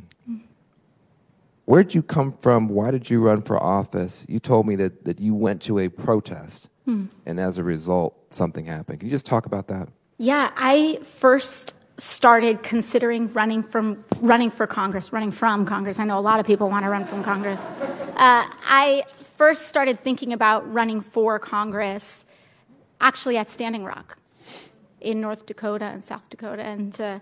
Where did you come from? Why did you run for office? You told me that, that you went to a protest, Hmm. and as a result, something happened. Can you just talk about that? Yeah, I first started considering running from running for Congress, running from Congress. I know a lot of people want to run from Congress. Uh, I first started thinking about running for Congress actually at Standing Rock in North Dakota and South Dakota, and uh,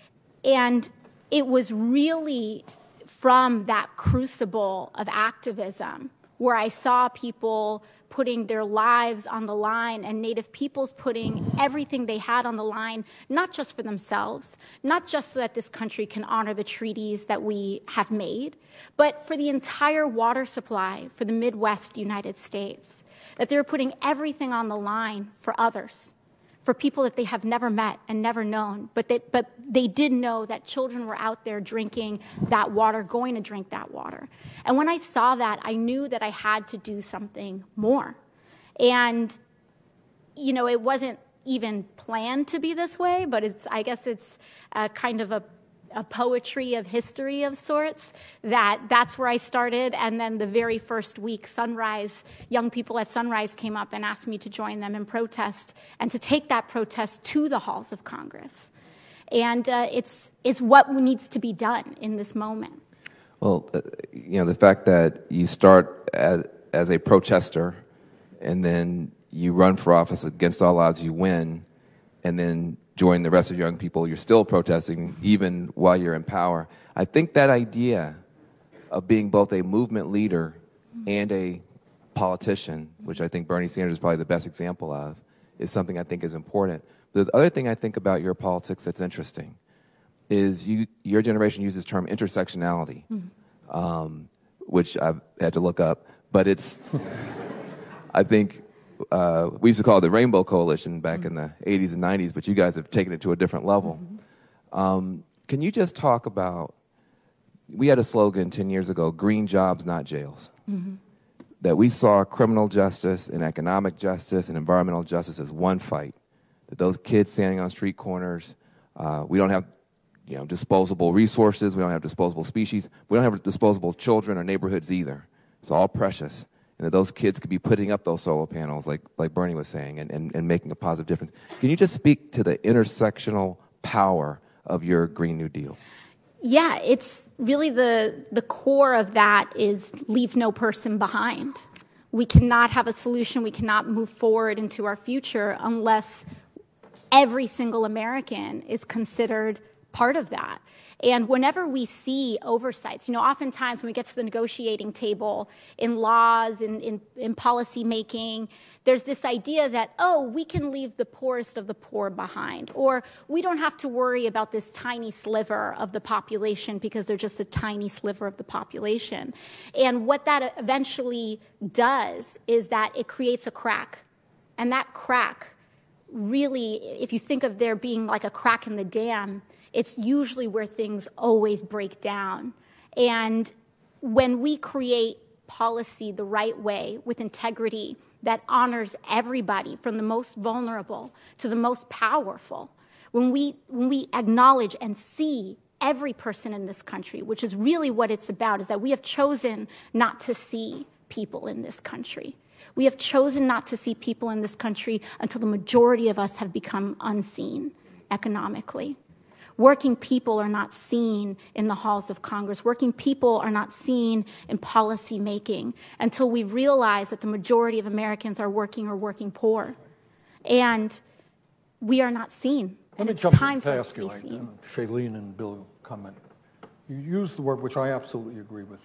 and it was really from that crucible of activism where I saw people putting their lives on the line and Native peoples putting everything they had on the line, not just for themselves, not just so that this country can honor the treaties that we have made, but for the entire water supply for the Midwest United States, that they're putting everything on the line for others, for people that they have never met and never known, but they, but they did know that children were out there drinking that water, going to drink that water. And when I saw that, I knew that I had to do something more. And, you know, it wasn't even planned to be this way, but it's, I guess it's a kind of a a poetry of history of sorts, that that's where I started. And then the very first week, Sunrise, young people at Sunrise came up and asked me to join them in protest and to take that protest to the halls of Congress. And uh, it's it's what needs to be done in this moment. Well, uh, you know, the fact that you start as, as a protester and then you run for office against all odds, you win, and then join the rest of young people, you're still protesting even while you're in power. I think that idea of being both a movement leader and a politician, which I think Bernie Sanders is probably the best example of, is something I think is important. The other thing I think about your politics that's interesting is you, your generation uses the term intersectionality, mm-hmm. um, which I've had to look up, but it's, I think, Uh, we used to call it the Rainbow Coalition back mm-hmm. in the eighties and nineties, but you guys have taken it to a different level. Mm-hmm. Um, can you just talk about, we had a slogan ten years ago, green jobs, not jails. Mm-hmm. That we saw criminal justice and economic justice and environmental justice as one fight. That those kids standing on street corners, uh, we don't have you know, disposable resources, we don't have disposable species, we don't have disposable children or neighborhoods either. It's all precious. And that those kids could be putting up those solar panels, like like Bernie was saying, and, and, and making a positive difference. Can you just speak to the intersectional power of your Green New Deal? Yeah, it's really the the core of that is leave no person behind. We cannot have a solution, we cannot move forward into our future unless every single American is considered part of that. And whenever we see oversights, you know, oftentimes when we get to the negotiating table in laws, in, in, in policy making, there's this idea that, oh, we can leave the poorest of the poor behind, or we don't have to worry about this tiny sliver of the population because they're just a tiny sliver of the population. And what that eventually does is that it creates a crack. And that crack really, if you think of there being like a crack in the dam, it's usually where things always break down. And when we create policy the right way, with integrity, that honors everybody from the most vulnerable to the most powerful, when we, when we acknowledge and see every person in this country, which is really what it's about, is that we have chosen not to see people in this country. We have chosen not to see people in this country until the majority of us have become unseen economically. Working people are not seen in the halls of Congress. Working people are not seen in policy making until we realize that the majority of Americans are working or working poor. And we are not seen. Let And me it's jump time in for to us ask to you, be like, seen. uh, Shailene and Bill comment. You use the word, which I absolutely agree with,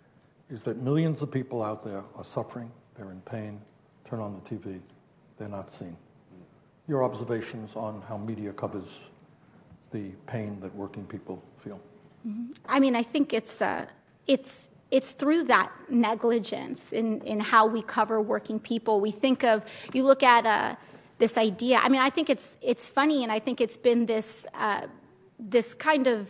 is that millions of people out there are suffering, they're in pain, turn on the T V, they're not seen. Your observations on how media covers the pain that working people feel? Mhm. I mean, I think it's uh, it's it's through that negligence in, in how we cover working people. We think of, you look at uh, this idea. I mean, I think it's it's funny, and I think it's been this uh, this kind of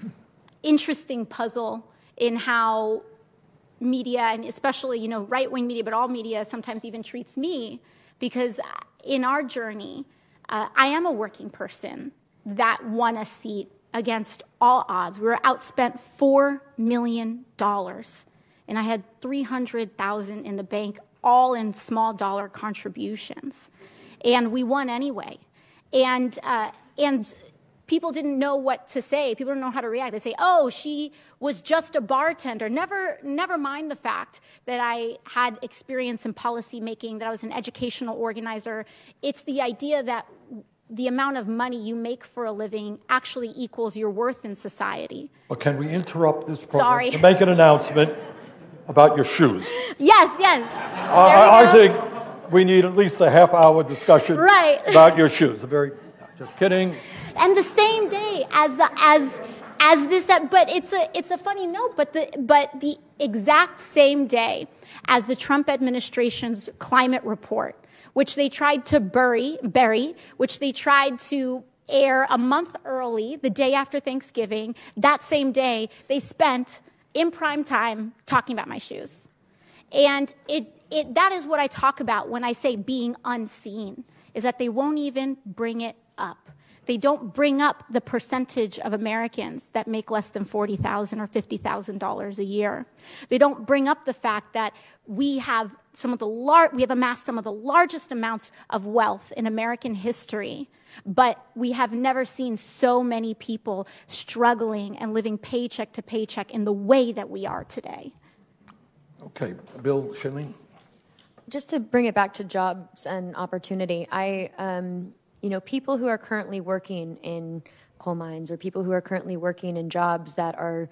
interesting puzzle in how media, and especially, you know, right-wing media, but all media sometimes even treats me, because in our journey, uh, I am a working person that won a seat against all odds. We were outspent four million dollars, and I had three hundred thousand dollars in the bank, all in small dollar contributions. And we won anyway. And, uh, and people didn't know what to say. People didn't know how to react. They say, oh, she was just a bartender. Never, never mind the fact that I had experience in policy making, that I was an educational organizer. It's the idea that the amount of money you make for a living actually equals your worth in society. But can we interrupt this program Sorry. to make an announcement about your shoes? Yes, yes. I, I, I think we need at least a half-hour discussion Right. about your shoes. A very, just kidding. And the same day as the as as this, but it's a it's a funny note. But the but the exact same day as the Trump administration's climate report, which they tried to bury, bury, which they tried to air a month early, the day after Thanksgiving, that same day, they spent in prime time talking about my shoes. And it, it that is what I talk about when I say being unseen, is that they won't even bring it up. They don't bring up the percentage of Americans that make less than forty thousand dollars or fifty thousand dollars a year. They don't bring up the fact that we have some of the lar- we have amassed some of the largest amounts of wealth in American history, but we have never seen so many people struggling and living paycheck to paycheck in the way that we are today. Okay, Bill, Shailene? Just to bring it back to jobs and opportunity, I, um, you know, people who are currently working in coal mines or people who are currently working in jobs that are,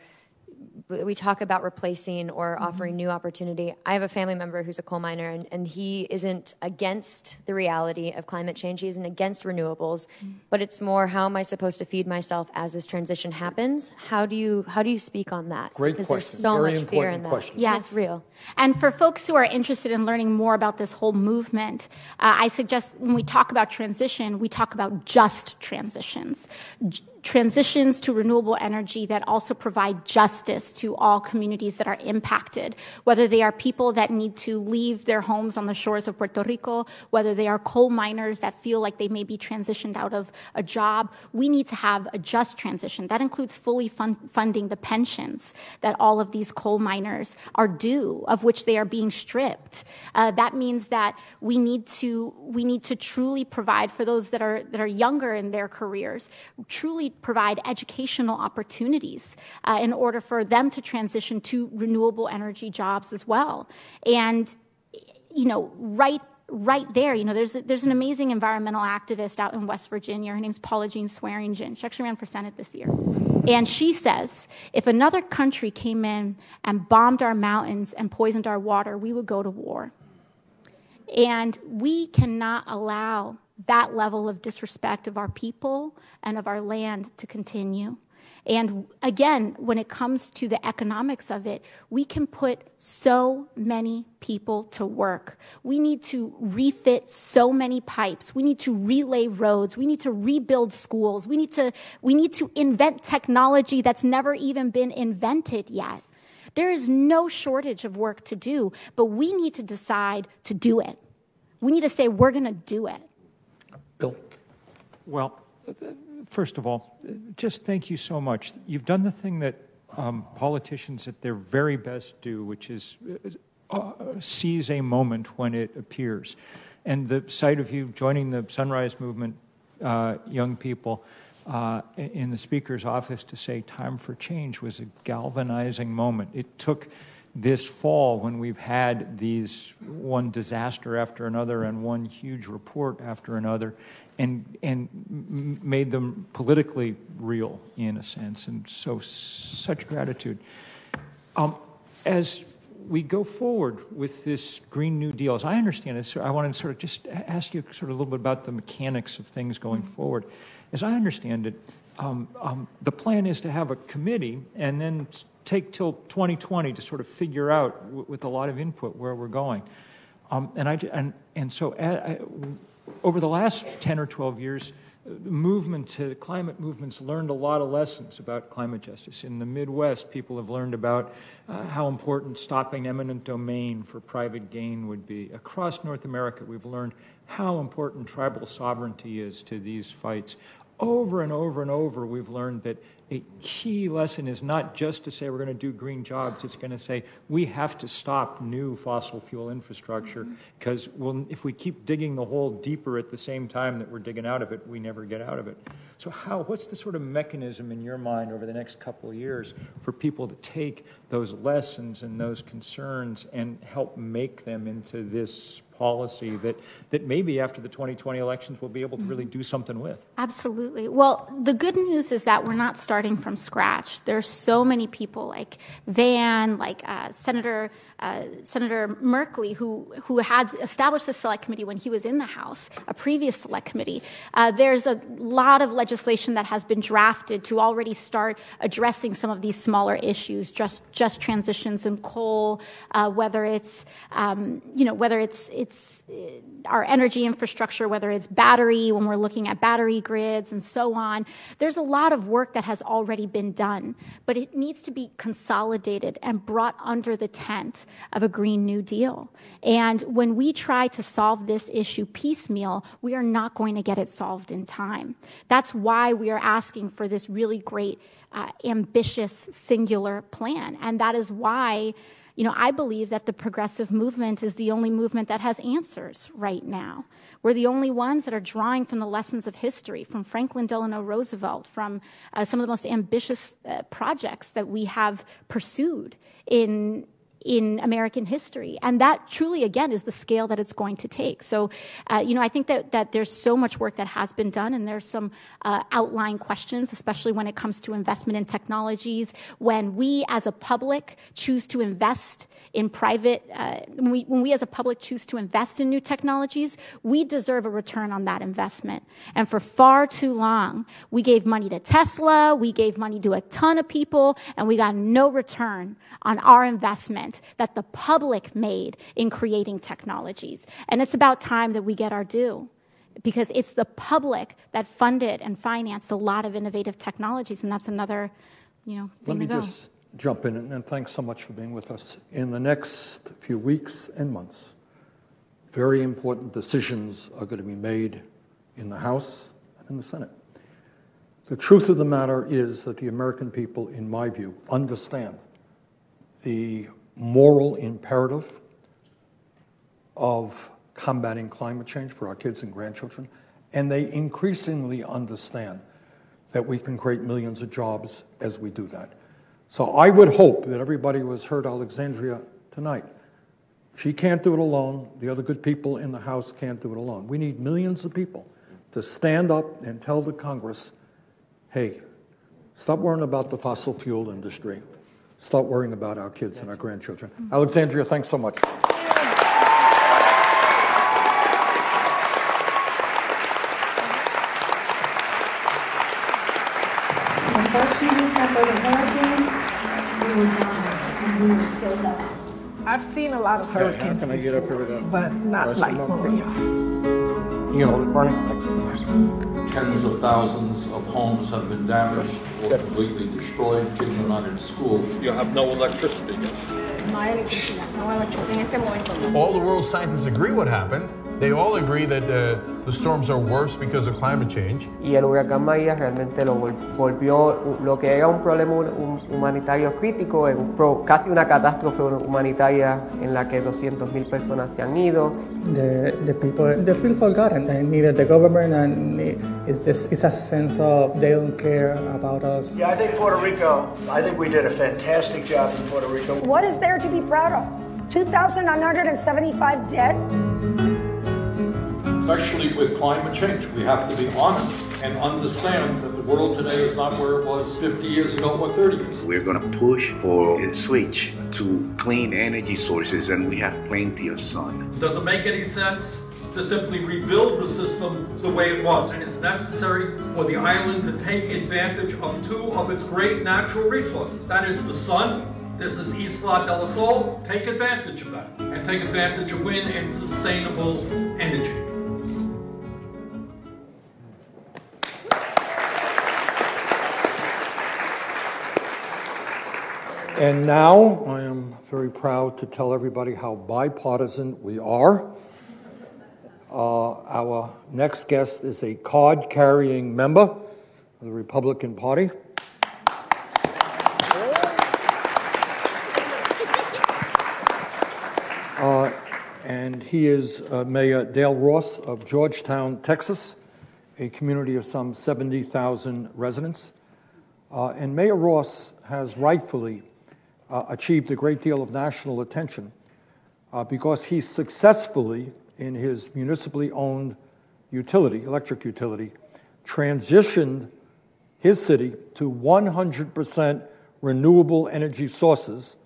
we talk about replacing or offering new opportunity. I have a family member who's a coal miner, and, and he isn't against the reality of climate change. He isn't against renewables, but it's more, how am I supposed to feed myself as this transition happens? How do you how do you speak on that? Great because question. There's so Very much fear in important that. question. Yes. It's real. And for folks who are interested in learning more about this whole movement, uh, I suggest when we talk about transition, we talk about just transitions. J- transitions to renewable energy that also provide justice to all communities that are impacted, whether they are people that need to leave their homes on the shores of Puerto Rico, whether they are coal miners that feel like they may be transitioned out of a job. We need to have a just transition. That includes fully fund- funding the pensions that all of these coal miners are due, of which they are being stripped. Uh, that means that we need to we need to truly provide for those that are that are younger in their careers, truly provide educational opportunities uh, in order for them to transition to renewable energy jobs as well. And, you know, right right there, you know, there's a, there's an amazing environmental activist out in West Virginia. Her name's Paula Jean Swearingen. She actually ran for Senate this year. And she says, if another country came in and bombed our mountains and poisoned our water, we would go to war. And we cannot allow that level of disrespect of our people and of our land to continue. And again, when it comes to the economics of it, we can put so many people to work. We need to refit so many pipes. We need to relay roads. We need to rebuild schools. We need to, we need to invent technology that's never even been invented yet. There is no shortage of work to do, but we need to decide to do it. We need to say, we're going to do it. Bill? Well, first of all, just thank you so much. You've done the thing that um, politicians at their very best do, which is uh, seize a moment when it appears. And the sight of you joining the Sunrise Movement, uh, young people, uh, in the Speaker's office to say time for change was a galvanizing moment. It took this fall, when we've had these one disaster after another and one huge report after another, and and made them politically real in a sense. And so, such gratitude. Um, as we go forward with this Green New Deal, as I understand it, so I want to sort of just ask you sort of a little bit about the mechanics of things going forward. As I understand it, um, um, the plan is to have a committee and then take till twenty twenty to sort of figure out, w with a lot of input, where we're going. Um, and, I, and, and so I, over the last ten or twelve years, movement to climate movements learned a lot of lessons about climate justice. In the Midwest, people have learned about uh, how important stopping eminent domain for private gain would be. Across North America, we've learned how important tribal sovereignty is to these fights. Over and over and over, we've learned that a key lesson is not just to say we're going to do green jobs. It's going to say we have to stop new fossil fuel infrastructure, because we'll, if we keep digging the hole deeper at the same time that we're digging out of it, we never get out of it. So how, what's the sort of mechanism in your mind over the next couple of years for people to take those lessons and those concerns and help make them into this policy that, that maybe after the twenty twenty elections we'll be able to really do something with? Absolutely. Well, the good news is that we're not starting from scratch. There's so many people like Van, like uh, Senator uh, Senator Merkley, who who had established the Select Committee when he was in the House, a previous Select Committee. Uh, there's a lot of legislation that has been drafted to already start addressing some of these smaller issues, just just transitions in coal, uh, whether it's um, you know whether it's it's our energy infrastructure, whether it's battery, when we're looking at battery grids and so on. There's a lot of work that has already been done, but it needs to be consolidated and brought under the tent of a Green New Deal. And when we try to solve this issue piecemeal, we are not going to get it solved in time. That's why we are asking for this really great, uh, ambitious, singular plan. And that is why, you know, I believe that the progressive movement is the only movement that has answers right now. We're the only ones that are drawing from the lessons of history, from Franklin Delano Roosevelt, from uh, some of the most ambitious uh, projects that we have pursued in in American history. And that truly, again, is the scale that it's going to take. So, uh, you know, I think that, that there's so much work that has been done, and there's some uh, outlying questions, especially when it comes to investment in technologies. When we as a public choose to invest in private, uh, when, we, when we as a public choose to invest in new technologies, we deserve a return on that investment. And for far too long, we gave money to Tesla, we gave money to a ton of people, and we got no return on our investment that the public made in creating technologies. And it's about time that we get our due, because it's the public that funded and financed a lot of innovative technologies, and that's another, you know, thing Let me to go. just jump in, and thanks so much for being with us. In the next few weeks and months, very important decisions are going to be made in the House and in the Senate. The truth of the matter is that the American people, in my view, understand the moral imperative of combating climate change for our kids and grandchildren, and they increasingly understand that we can create millions of jobs as we do that. So I would hope that everybody who has heard Alexandria tonight, she can't do it alone, the other good people in the House can't do it alone. We need millions of people to stand up and tell the Congress, hey, stop worrying about the fossil fuel industry. Start worrying about our kids and our grandchildren. Alexandria, thanks so much. The first few weeks after the hurricane, we were down and we were still down. I've seen a lot of hurricanes, How can I get up here without? but not Rest like of them? Maria. You can hold it, Barney. Tens of thousands of homes have been damaged or completely destroyed. Kids are not in school. You have no electricity. All the world scientists agree what happened. They all agree that uh, the storms are worse because of climate change. Y el huracán María realmente lo volvió lo que era un problema humanitario crítico en casi una catástrofe humanitaria en la que doscientas mil personas se han ido. The, the people they feel forgotten. Neither the government and It's just it's a sense of they don't care about us. Yeah, I think Puerto Rico, I think we did a fantastic job in Puerto Rico. What is there to be proud of? two thousand nine hundred seventy-five dead? Especially with climate change, we have to be honest and understand that the world today is not where it was fifty years ago or thirty years ago. We're going to push for a switch to clean energy sources, and we have plenty of sun. Does it make any sense to simply rebuild the system the way it was? It is necessary for the island to take advantage of two of its great natural resources. That is the sun. This is Isla del Sol. Take advantage of that, and take advantage of wind and sustainable energy. And now I am very proud to tell everybody how bipartisan we are. Uh, our next guest is a card-carrying member of the Republican Party. Uh, and he is uh, Mayor Dale Ross of Georgetown, Texas, a community of some seventy thousand residents. Uh, and Mayor Ross has rightfully Uh, achieved a great deal of national attention uh, because he successfully, in his municipally owned utility, electric utility, transitioned his city to one hundred percent renewable energy sources.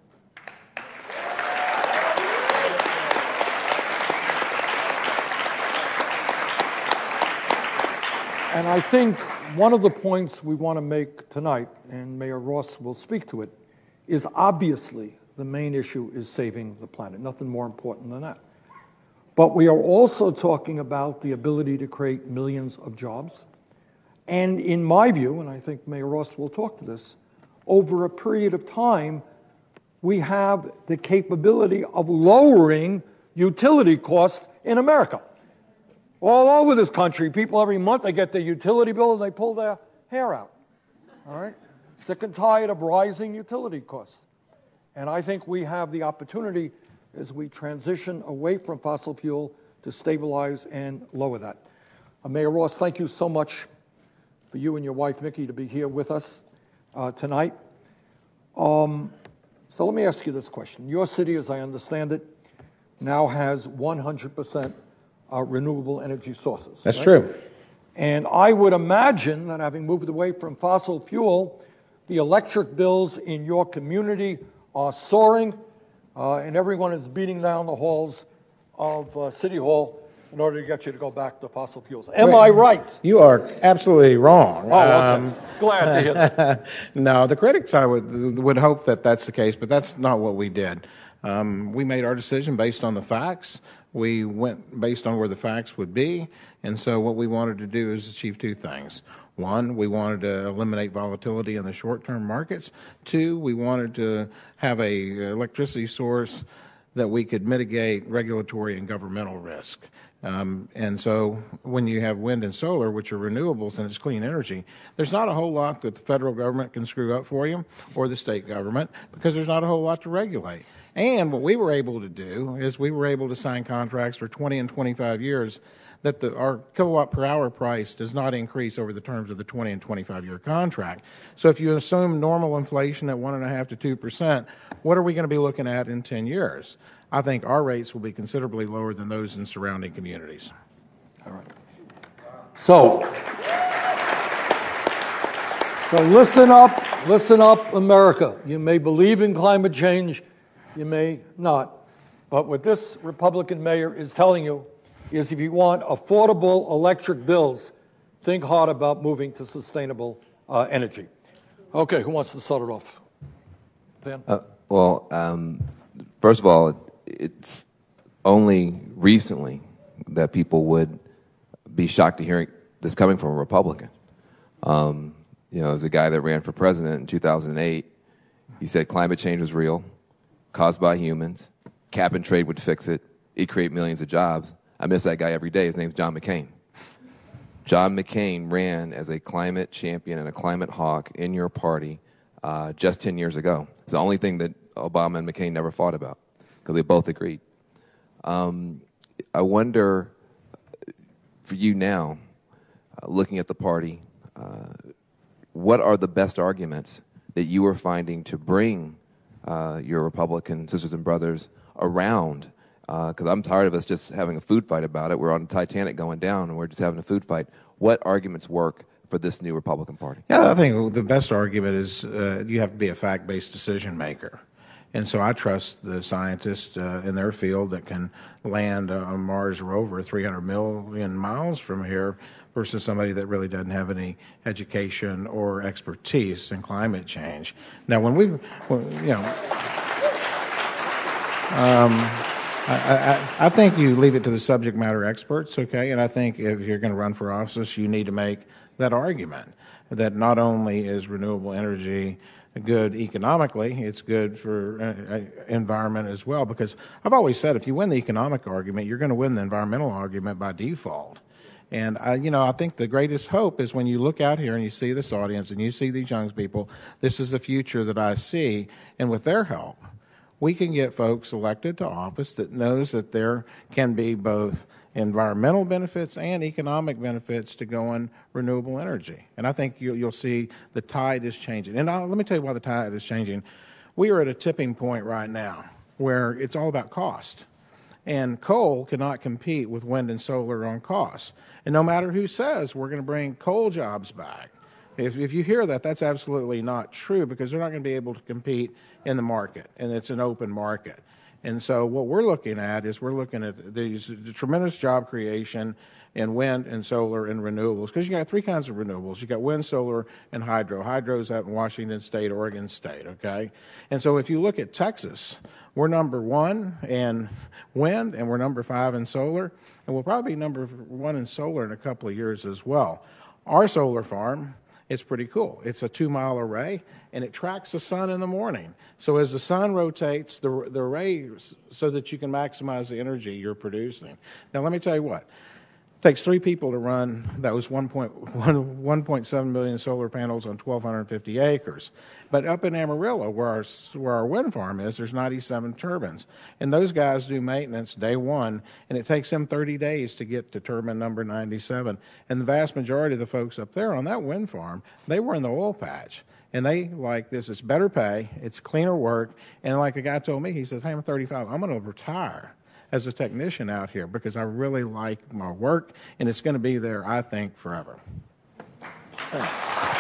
And I think one of the points we want to make tonight, and Mayor Ross will speak to it, is obviously the main issue is saving the planet. Nothing more important than that. But we are also talking about the ability to create millions of jobs. And in my view, and I think Mayor Ross will talk to this, over a period of time, we have the capability of lowering utility costs in America. All over this country, people every month, they get their utility bill and they pull their hair out. All right? Sick and tired of rising utility costs. And I think we have the opportunity as we transition away from fossil fuel to stabilize and lower that. Uh, Mayor Ross, thank you so much for you and your wife, Mickey, to be here with us uh, tonight. Um, so let me ask you this question. Your city, as I understand it, now has one hundred percent uh, renewable energy sources. That's right? true. And I would imagine that having moved away from fossil fuel, the electric bills in your community are soaring, uh, and everyone is beating down the halls of uh, City Hall in order to get you to go back to fossil fuels. Am I right? You are absolutely wrong. Oh, okay. Um, Glad to hear that. No, the critics, I would would hope that that's the case, but that's not what we did. Um, we made our decision based on the facts. We went based on where the facts would be, and so what we wanted to do is achieve two things. One, we wanted to eliminate volatility in the short-term markets. Two, we wanted to have a electricity source that we could mitigate regulatory and governmental risk. Um, and so when you have wind and solar, which are renewables and it's clean energy, there's not a whole lot that the federal government can screw up for you or the state government because there's not a whole lot to regulate. And what we were able to do is we were able to sign contracts for twenty and twenty-five years that the, our kilowatt per hour price does not increase over the terms of the twenty and twenty-five year contract. So if you assume normal inflation at one and a half to two percent, what are we going to be looking at in ten years? I think our rates will be considerably lower than those in surrounding communities. All right. So, so listen up, listen up, America. You may believe in climate change, you may not. But what this Republican mayor is telling you is if you want affordable electric bills, think hard about moving to sustainable uh, energy. Okay, who wants to start it off? Dan? Uh, well, um, first of all, it's only recently that people would be shocked to hear this coming from a Republican. Um, you know, as a guy that ran for president in two thousand eight, he said climate change was real, caused by humans, cap and trade would fix it, it'd create millions of jobs. I miss that guy every day. His name's John McCain. John McCain ran as a climate champion and a climate hawk in your party uh, just ten years ago. It's the only thing that Obama and McCain never fought about because they both agreed. Um, I wonder, for you now, uh, looking at the party, uh, what are the best arguments that you are finding to bring uh, your Republican sisters and brothers around? Because uh, I'm tired of us just having a food fight about it. We're on Titanic going down, and we're just having a food fight. What arguments work for this new Republican Party? Yeah, I think the best argument is uh, you have to be a fact-based decision maker. And so I trust the scientists uh, in their field that can land a Mars rover three hundred million miles from here versus somebody that really doesn't have any education or expertise in climate change. Now, when we, when, you know, um, I, I, I think you leave it to the subject matter experts, okay? And I think if you're going to run for office, you need to make that argument that not only is renewable energy good economically, it's good for uh, environment as well. Because I've always said if you win the economic argument, you're going to win the environmental argument by default. And, I, you know, I think the greatest hope is when you look out here and you see this audience and you see these young people, this is the future that I see. And with their help, we can get folks elected to office that knows that there can be both environmental benefits and economic benefits to going renewable energy. And I think you'll, you'll see the tide is changing. And I'll, let me tell you why the tide is changing. We are at a tipping point right now where it's all about cost. And coal cannot compete with wind and solar on cost. And no matter who says we're going to bring coal jobs back, if, if you hear that, that's absolutely not true because they're not going to be able to compete in the market, and it's an open market. And so what we're looking at is we're looking at these the tremendous job creation in wind and solar and renewables, because you got three kinds of renewables. You got wind, solar, and hydro. Hydro's out in Washington State, Oregon State, okay? And so if you look at Texas, we're number one in wind, and we're number five in solar, and we'll probably be number one in solar in a couple of years as well. Our solar farm, it's pretty cool. It's a two-mile array, and it tracks the sun in the morning. So as the sun rotates, the, the array, so that you can maximize the energy you're producing. Now, let me tell you what. It takes three people to run those one point seven million solar panels on twelve fifty acres. But up in Amarillo, where our, where our wind farm is, there's ninety-seven turbines. And those guys do maintenance day one, and it takes them thirty days to get to turbine number ninety-seven. And the vast majority of the folks up there on that wind farm, they were in the oil patch. And they like this. It's better pay. It's cleaner work. And like a guy told me, he says, hey, I'm thirty-five. I'm going to retire as a technician out here because I really like my work, and it's going to be there, I think, forever. Incredible.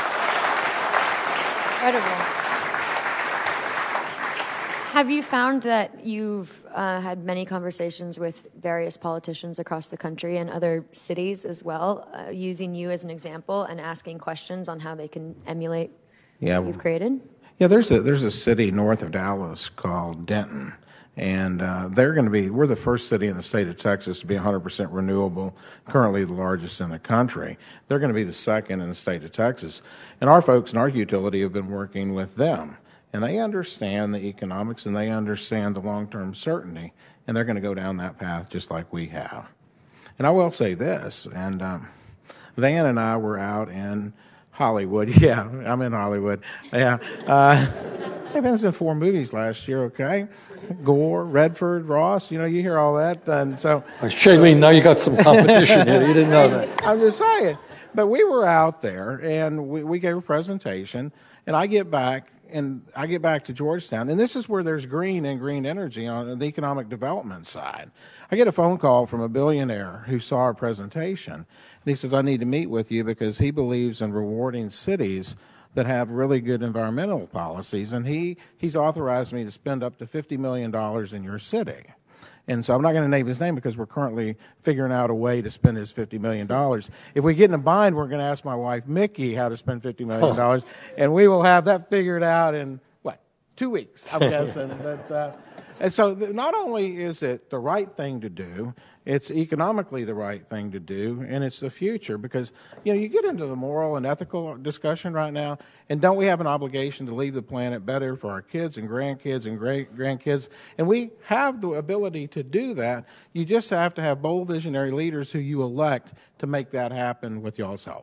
Have you found that you've uh, had many conversations with various politicians across the country and other cities as well, uh, using you as an example and asking questions on how they can emulate yeah, what you've created? Yeah, there's a, there's a city north of Dallas called Denton. And uh, they're going to be, we're the first city in the state of Texas to be one hundred percent renewable, currently the largest in the country. They're going to be the second in the state of Texas. And our folks in our utility have been working with them. And they understand the economics and they understand the long-term certainty. And they're going to go down that path just like we have. And I will say this, and um, Van and I were out in Hollywood. Yeah, I'm in Hollywood. Yeah. Uh, I've been in four movies last year, okay? Gore, Redford, Ross, you know, you hear all that. And so, uh, Shailene, now you got some competition here. You didn't know that. I'm just saying. But we were out there, and we, we gave a presentation, and I get back, and I get back to Georgetown, and this is where there's green and green energy on the economic development side. I get a phone call from a billionaire who saw our presentation, and he says, I need to meet with you because he believes in rewarding cities that have really good environmental policies, and he, he's authorized me to spend up to fifty million dollars in your city. And so I'm not going to name his name because we're currently figuring out a way to spend his fifty million dollars. If we get in a bind, we're going to ask my wife, Mickey, how to spend fifty million dollars, and we will have that figured out in, what, two weeks, I'm guessing. But, uh, and so th- not only is it the right thing to do, it's economically the right thing to do, and it's the future because, you know, you get into the moral and ethical discussion right now, and don't we have an obligation to leave the planet better for our kids and grandkids and great-grandkids? And we have the ability to do that. You just have to have bold visionary leaders who you elect to make that happen with y'all's help.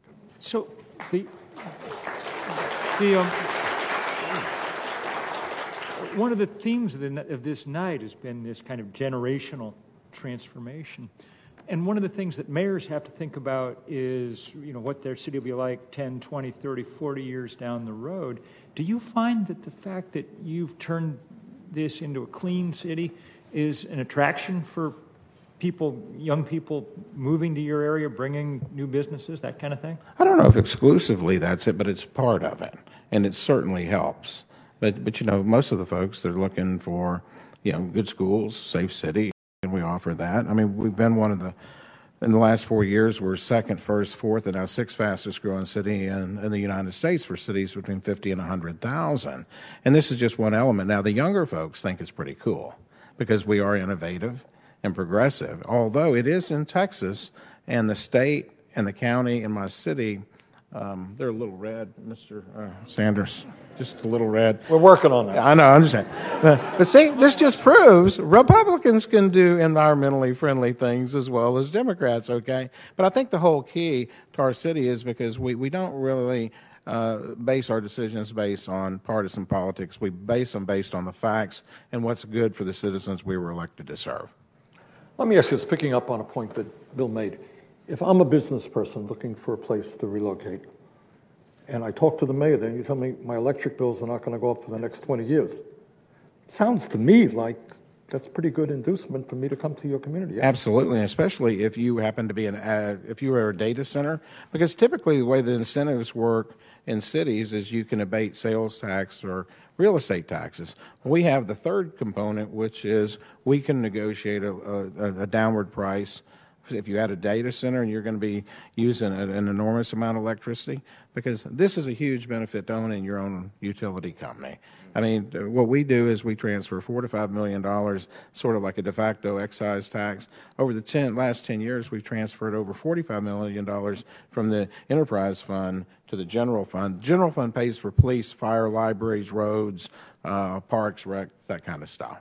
So the, the um, one of the themes of, the, of this night has been this kind of generational transformation. and one of the things that mayors have to think about is, you know, what their city will be like ten, twenty, thirty, forty years down the road. Do you find that the fact that you've turned this into a clean city is an attraction for people, young people moving to your area, bringing new businesses, that kind of thing? I don't know if exclusively that's it, but it's part of it, and it certainly helps. But, but you know, most of the folks, they're looking for, you know, good schools, safe city, and we offer that. I mean, we've been one of the, in the last four years, we're second, first, fourth, and now sixth fastest growing city in, in the United States for cities between fifty and one hundred thousand. And this is just one element. Now, the younger folks think it's pretty cool because we are innovative and progressive, although it is in Texas, and the state and the county and my city, um, they're a little red, Mister Uh, Sanders, just a little red. We're working on that. I know, I understand. But, but see, this just proves Republicans can do environmentally friendly things as well as Democrats, okay? But I think the whole key to our city is because we, we don't really uh, base our decisions based on partisan politics. We base them based on the facts and what's good for the citizens we were elected to serve. Let me ask you this, picking up on a point that Bill made. If I'm a business person looking for a place to relocate, and I talk to the mayor, then you tell me my electric bills are not going to go up for the next twenty years. It sounds to me like that's a pretty good inducement for me to come to your community. Yeah? Absolutely, especially if you happen to be an uh, if you are a data center, because typically the way the incentives work in cities is you can abate sales tax or real estate taxes. We have the third component, which is we can negotiate a, a, a downward price. If you add a data center and you're going to be using an, an enormous amount of electricity, because this is a huge benefit to owning your own utility company. I mean, what we do is we transfer four to five million dollars, sort of like a de facto excise tax. Over the ten, last ten years, we've transferred over forty-five million dollars from the enterprise fund to the general fund. The general fund pays for police, fire, libraries, roads, uh, parks, rec, that kind of stuff.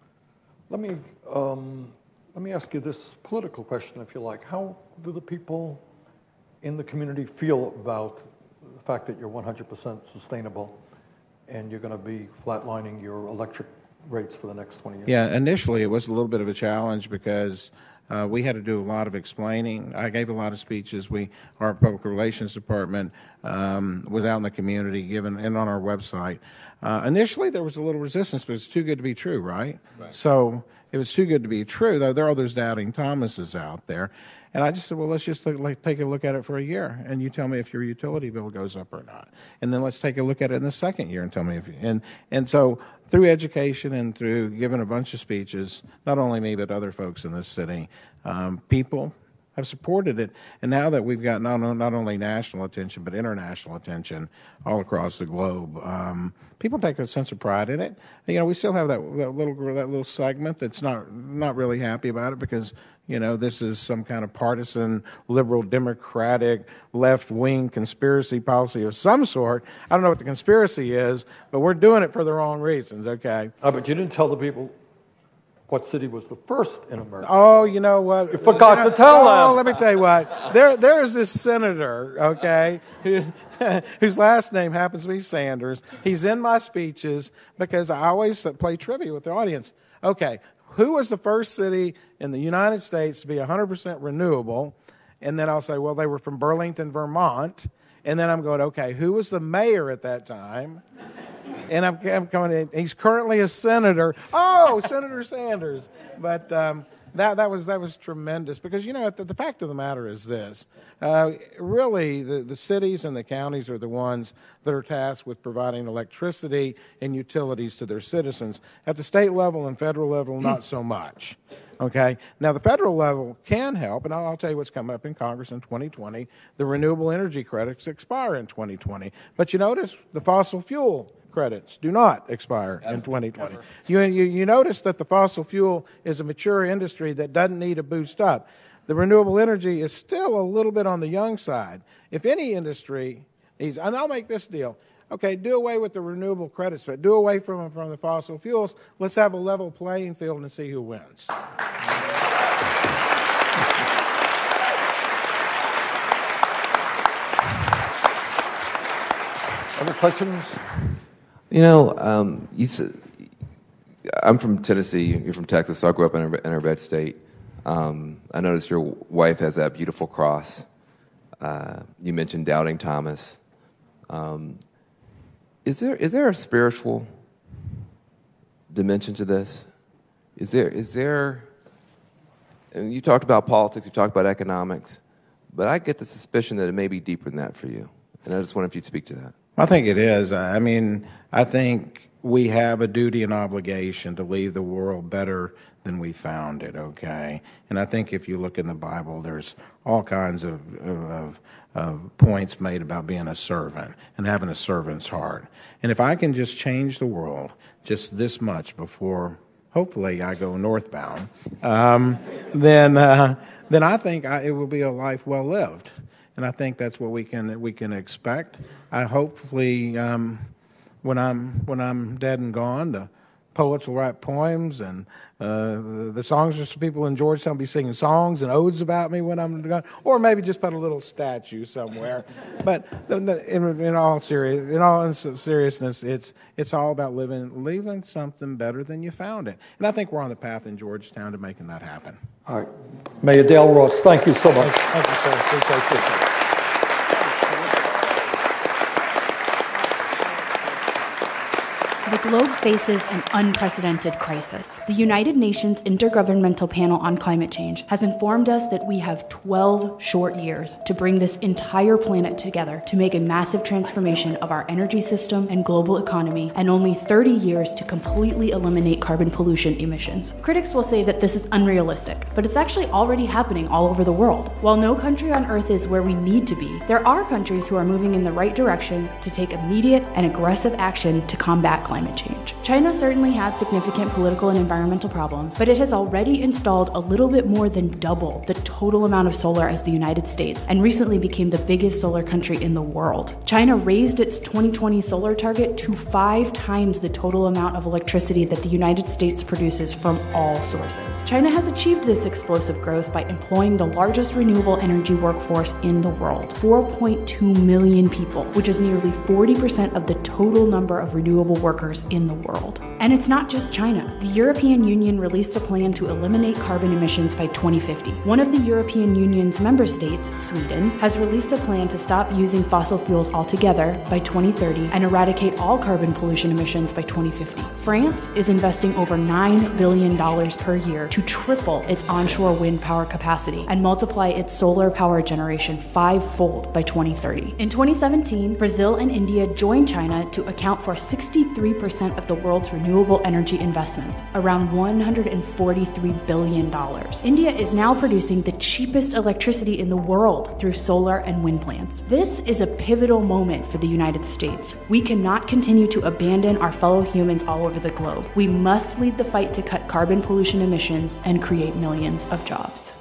Let me um, let me ask you this political question, if you like. How do the people in the community feel about the fact that you're one hundred percent sustainable and you're going to be flatlining your electric rates for the next twenty years? Yeah, initially it was a little bit of a challenge because uh, we had to do a lot of explaining. I gave a lot of speeches. We, our public relations department um, was out in the community, given and on our website. Uh, initially there was a little resistance, but it's too good to be true, right? Right. So it was too good to be true, though there are those doubting Thomases out there. And I just said, well, let's just look, like, take a look at it for a year, and you tell me if your utility bill goes up or not. And then let's take a look at it in the second year and tell me if you, and, and so through education and through giving a bunch of speeches, not only me but other folks in this city, um, people have supported it. And now that we've got not, not only national attention but international attention all across the globe, um, people take a sense of pride in it. You know, we still have that, that little that little segment that's not not really happy about it because, you know, this is some kind of partisan, liberal, democratic, left-wing conspiracy policy of some sort. I don't know what the conspiracy is, but we're doing it for the wrong reasons, okay? Oh, but you didn't tell the people what city was the first in America. Oh, you know what? You forgot you know, to tell oh, them. Let me tell you what. There, there is this senator, okay, who, whose last name happens to be Sanders. He's in my speeches because I always play trivia with the audience. Okay, who was the first city in the United States to be one hundred percent renewable? And then I'll say, well, they were from Burlington, Vermont. And then I'm going, okay, who was the mayor at that time? And I'm, I'm coming in. He's currently a senator. Oh, Senator Sanders. But um, that that was that was tremendous because, you know, the, the fact of the matter is this. Uh, really, the, the cities and the counties are the ones that are tasked with providing electricity and utilities to their citizens. At the state level and federal level, not so much. Okay. Now, the federal level can help, and I'll, I'll tell you what's coming up in Congress in twenty twenty. The renewable energy credits expire in twenty twenty. But you notice the fossil fuel credits do not expire in twenty twenty. You, you, you notice that the fossil fuel is a mature industry that doesn't need a boost up. The renewable energy is still a little bit on the young side. If any industry needs, and I'll make this deal, okay, do away with the renewable credits, but do away from, from the fossil fuels. Let's have a level playing field and see who wins. Other questions? You know, um, you said, I'm from Tennessee. You're from Texas, so I grew up in a, in a red state. Um, I noticed your wife has that beautiful cross. Uh, you mentioned doubting Thomas. Um, is there is there a spiritual dimension to this? Is there is there? And you talked about politics, you talked about economics, but I get the suspicion that it may be deeper than that for you. And I just wonder if you'd speak to that. I think it is. I mean, I think we have a duty and obligation to leave the world better than we found it, okay? And I think if you look in the Bible, there's all kinds of, of, of points made about being a servant and having a servant's heart. And if I can just change the world just this much before, hopefully, I go northbound, um, then uh, then I think I, it will be a life well lived. And I think that's what we can we can expect. I hopefully, um, when I'm when I'm dead and gone, the poets will write poems, and uh, the, the songsters people in Georgetown will be singing songs and odes about me when I'm gone, or maybe just put a little statue somewhere. But the, the, in, in all serious, in all seriousness, it's it's all about living leaving something better than you found it. And I think we're on the path in Georgetown to making that happen. All right. Mayor Dale Ross, thank you so much. Thank you, sir. Appreciate it. The globe faces an unprecedented crisis. The United Nations Intergovernmental Panel on Climate Change has informed us that we have twelve short years to bring this entire planet together to make a massive transformation of our energy system and global economy, and only thirty years to completely eliminate carbon pollution emissions. Critics will say that this is unrealistic, but it's actually already happening all over the world. While no country on Earth is where we need to be, there are countries who are moving in the right direction to take immediate and aggressive action to combat climate change. China certainly has significant political and environmental problems, but it has already installed a little bit more than double the total amount of solar as the United States, and recently became the biggest solar country in the world. China raised its twenty twenty solar target to five times the total amount of electricity that the United States produces from all sources. China has achieved this explosive growth by employing the largest renewable energy workforce in the world, four point two million people, which is nearly forty percent of the total number of renewable workers in the world. And it's not just China. The European Union released a plan to eliminate carbon emissions by twenty fifty. One of the European Union's member states, Sweden, has released a plan to stop using fossil fuels altogether by twenty thirty and eradicate all carbon pollution emissions by twenty fifty. France is investing over nine billion dollars per year to triple its onshore wind power capacity and multiply its solar power generation five-fold by twenty thirty. In twenty seventeen, Brazil and India joined China to account for sixty-three percent of the world's renewable energy investments, around one hundred forty-three billion dollars. India is now producing the cheapest electricity in the world through solar and wind plants. This is a pivotal moment for the United States. We cannot continue to abandon our fellow humans all over the globe. We must lead the fight to cut carbon pollution emissions and create millions of jobs.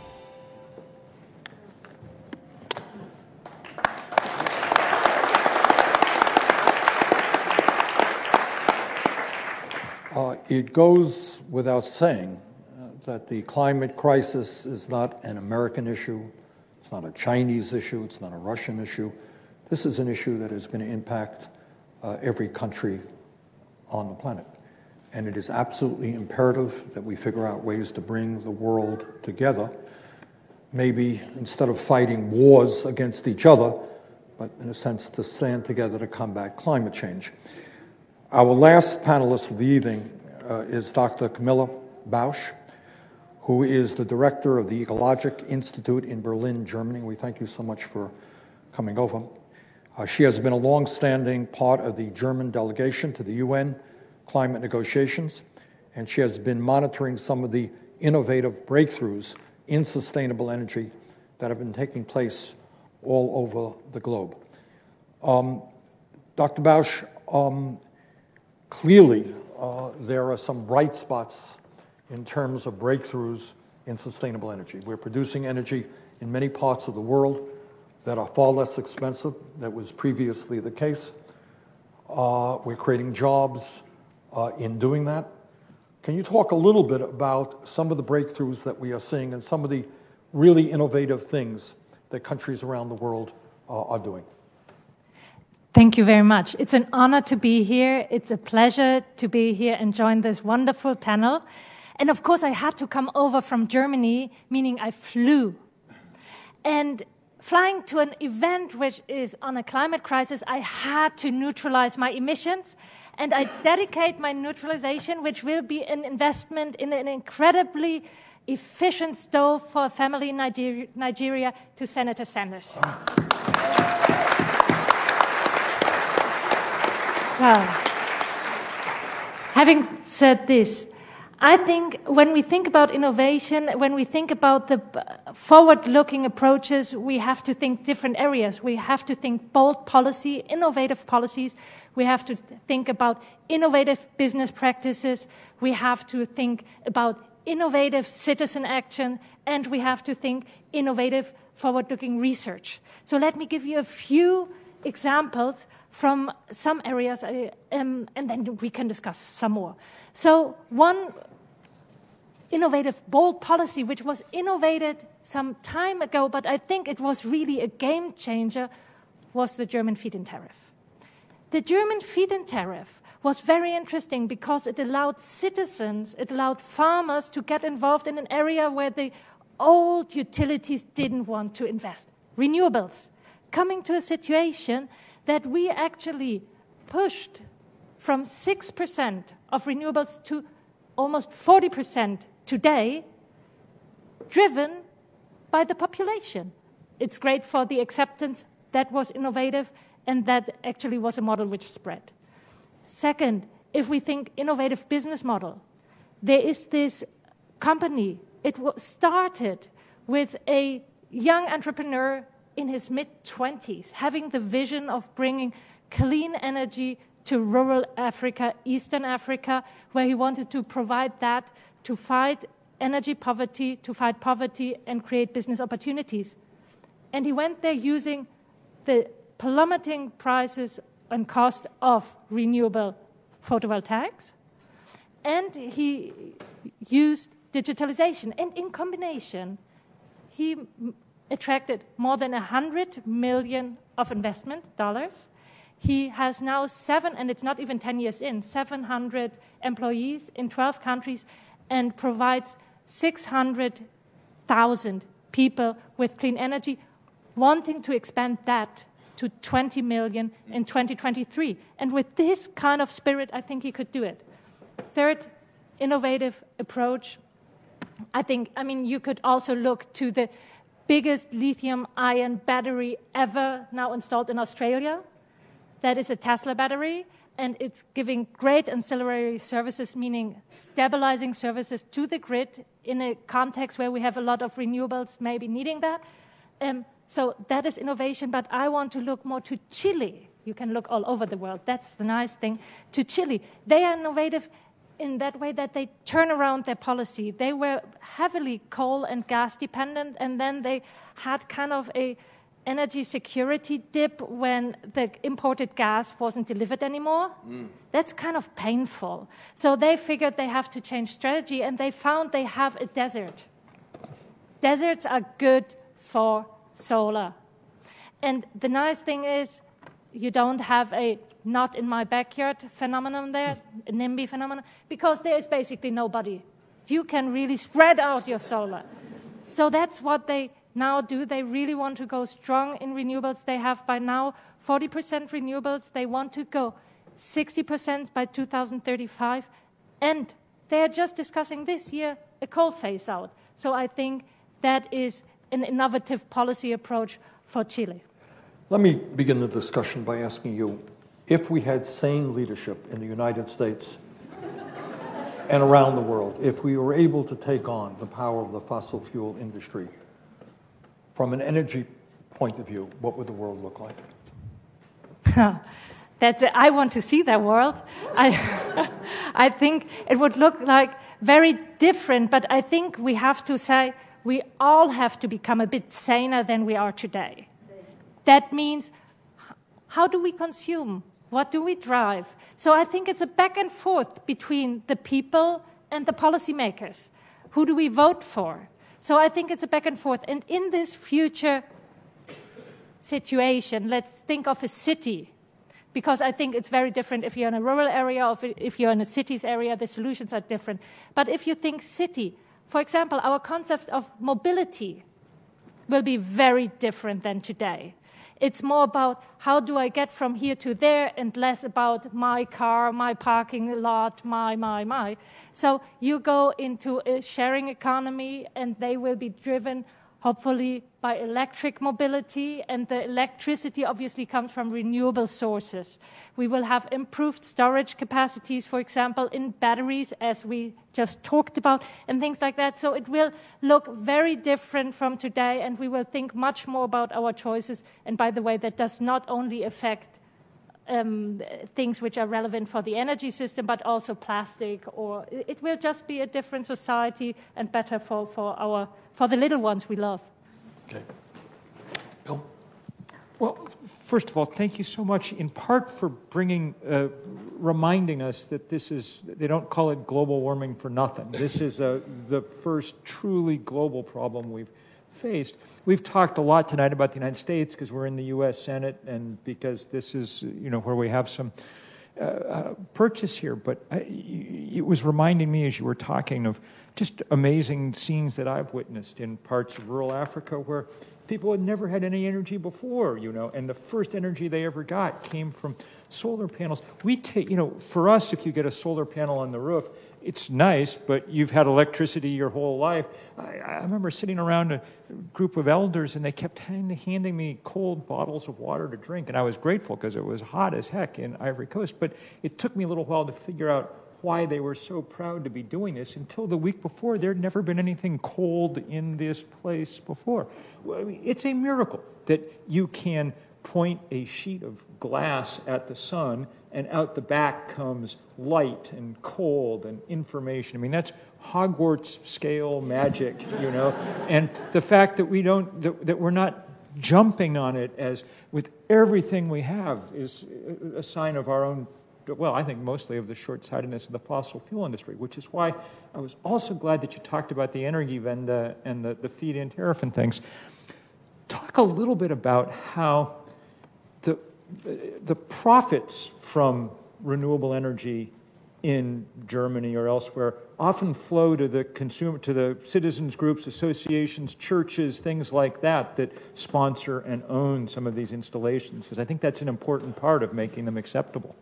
Uh, it goes without saying uh, that the climate crisis is not an American issue, it's not a Chinese issue, it's not a Russian issue. This is an issue that is going to impact uh, every country on the planet. And it is absolutely imperative that we figure out ways to bring the world together, maybe instead of fighting wars against each other, but in a sense to stand together to combat climate change. Our last panelist of the evening uh, is Doctor Camilla Bausch, who is the director of the Ecologic Institute in Berlin, Germany. We thank you so much for coming over. Uh, she has been a long-standing part of the German delegation to the U N climate negotiations, and she has been monitoring some of the innovative breakthroughs in sustainable energy that have been taking place all over the globe. Um, Doctor Bausch, um, clearly uh, there are some bright spots in terms of breakthroughs in sustainable energy. We're producing energy in many parts of the world that are far less expensive than was previously the case. Uh, we're creating jobs uh, in doing that. Can you talk a little bit about some of the breakthroughs that we are seeing and some of the really innovative things that countries around the world uh, are doing? Thank you very much. It's an honor to be here. It's a pleasure to be here and join this wonderful panel. And of course, I had to come over from Germany, meaning I flew. And flying to an event which is on a climate crisis, I had to neutralize my emissions. And I dedicate my neutralization, which will be an investment in an incredibly efficient stove for a family in Nigeria, Nigeria to Senator Sanders. So, having said this, I think when we think about innovation, when we think about the forward-looking approaches, we have to think different areas. We have to think bold policy, innovative policies. We have to think about innovative business practices. We have to think about innovative citizen action. And we have to think innovative forward-looking research. So let me give you a few examples from some areas, um, and then we can discuss some more. So one innovative, bold policy, which was innovated some time ago, but I think it was really a game changer, was the German feed-in tariff. The German feed-in tariff was very interesting because it allowed citizens, it allowed farmers to get involved in an area where the old utilities didn't want to invest. Renewables, coming to a situation that we actually pushed from six percent of renewables to almost forty percent today, driven by the population. It's great for the acceptance. That was innovative, and that actually was a model which spread. Second, if we think innovative business model, there is this company. It started with a young entrepreneur in his mid-twenties, having the vision of bringing clean energy to rural Africa, Eastern Africa, where he wanted to provide that to fight energy poverty, to fight poverty, and create business opportunities. And he went there using the plummeting prices and cost of renewable photovoltaics, and he used digitalization. And in combination, he attracted more than one hundred million of investment dollars. He has now seven, and it's not even ten years in, seven hundred employees in twelve countries, and provides six hundred thousand people with clean energy, wanting to expand that to twenty million in twenty twenty-three. And with this kind of spirit, I think he could do it. Third, innovative approach. I think, I mean, you could also look to the biggest lithium-ion battery ever now installed in Australia. That is a Tesla battery, and it's giving great ancillary services, meaning stabilizing services to the grid in a context where we have a lot of renewables maybe needing that. Um, so that is innovation, but I want to look more to Chile. You can look all over the world. That's the nice thing. To Chile, they are innovative in that way that they turn around their policy. They were heavily coal and gas dependent, and then they had kind of a energy security dip when the imported gas wasn't delivered anymore. Mm. That's kind of painful. So they figured they have to change strategy, and they found they have a desert. Deserts are good for solar. And the nice thing is you don't have a not in my backyard phenomenon there, a NIMBY phenomenon, because there is basically nobody. You can really spread out your solar. So that's what they now do. They really want to go strong in renewables. They have by now forty percent renewables. They want to go sixty percent by two thousand thirty-five. And they are just discussing this year a coal phase out. So I think that is an innovative policy approach for Chile. Let me begin the discussion by asking you, if we had sane leadership in the United States and around the world, if we were able to take on the power of the fossil fuel industry, from an energy point of view, what would the world look like? That's it. I want to see that world. I, I think it would look like very different, but I think we have to say we all have to become a bit saner than we are today. That means, how do we consume? What do we drive? So I think it's a back and forth between the people and the policymakers. Who do we vote for? So I think it's a back and forth. And in this future situation, let's think of a city because I think it's very different if you're in a rural area or if you're in a cities area, the solutions are different. But if you think city, for example, our concept of mobility will be very different than today. It's more about how do I get from here to there and less about my car, my parking lot, my, my, my. So you go into a sharing economy and they will be driven hopefully by electric mobility, and the electricity obviously comes from renewable sources. We will have improved storage capacities, for example, in batteries, as we just talked about, and things like that. So it will look very different from today, and we will think much more about our choices. And by the way, that does not only affect um, things which are relevant for the energy system, but also plastic, or it will just be a different society and better for, for, our, for the little ones we love. Okay. Bill? Well, first of all, thank you so much, in part for bringing, uh, reminding us that this is, they don't call it global warming for nothing. This is a, the first truly global problem we've faced. We've talked a lot tonight about the United States because we're in the U S Senate and because this is, you know, where we have some uh, uh, purchase here. But I, it was reminding me as you were talking of just amazing scenes that I've witnessed in parts of rural Africa where people had never had any energy before, you know, and the first energy they ever got came from solar panels. We take, you know, for us, if you get a solar panel on the roof, it's nice, but you've had electricity your whole life. I, I remember sitting around a group of elders, and they kept hand, handing me cold bottles of water to drink, and I was grateful because it was hot as heck in Ivory Coast, but it took me a little while to figure out why they were so proud to be doing this. Until the week before, there had never been anything cold in this place before. Well, I mean, it's a miracle that you can point a sheet of glass at the sun and out the back comes light and cold and information. I mean, that's Hogwarts scale magic, you know. And the fact that we don't, that, that we're not jumping on it as with everything we have is a sign of our own, well, I think mostly of the short-sightedness of the fossil fuel industry, which is why I was also glad that you talked about the Energiewende and the, the feed-in tariff and things. Talk a little bit about how the the profits from renewable energy in Germany or elsewhere often flow to the consumer, to the citizens groups, associations, churches, things like that that sponsor and own some of these installations, because I think that's an important part of making them acceptable.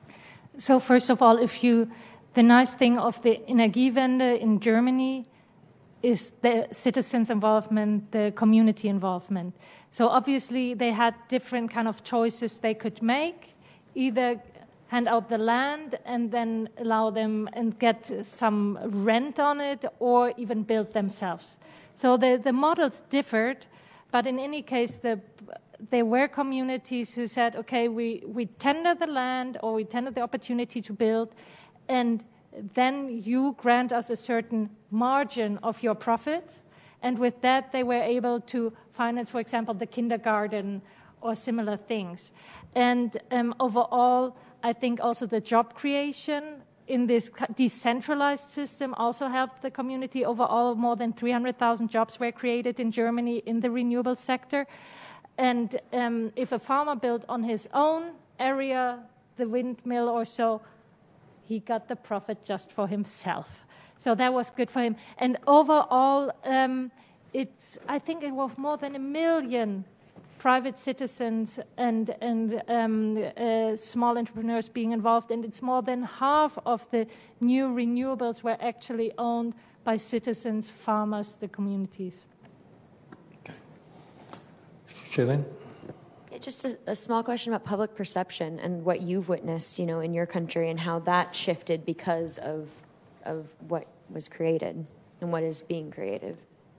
So first of all, if you, the nice thing of the Energiewende in Germany is the citizens' involvement, the community involvement. So obviously they had different kind of choices they could make, either hand out the land and then allow them and get some rent on it, or even build themselves. So the, the models differed, but in any case, the, there were communities who said, okay, we, we tender the land or we tender the opportunity to build, and then you grant us a certain margin of your profit. And with that, they were able to finance, for example, the kindergarten or similar things. And um, overall, I think also the job creation in this decentralized system also helped the community. Overall, more than three hundred thousand jobs were created in Germany in the renewable sector. And um, if a farmer built on his own area, the windmill or so, he got the profit just for himself. So that was good for him. And overall, um, it's, I think it was more than a million private citizens and, and um, uh, small entrepreneurs being involved. And it's more than half of the new renewables were actually owned by citizens, farmers, the communities. Okay. Shailene? Just a, a small question about public perception and what you've witnessed, you know, in your country and how that shifted because of of what was created and what is being created.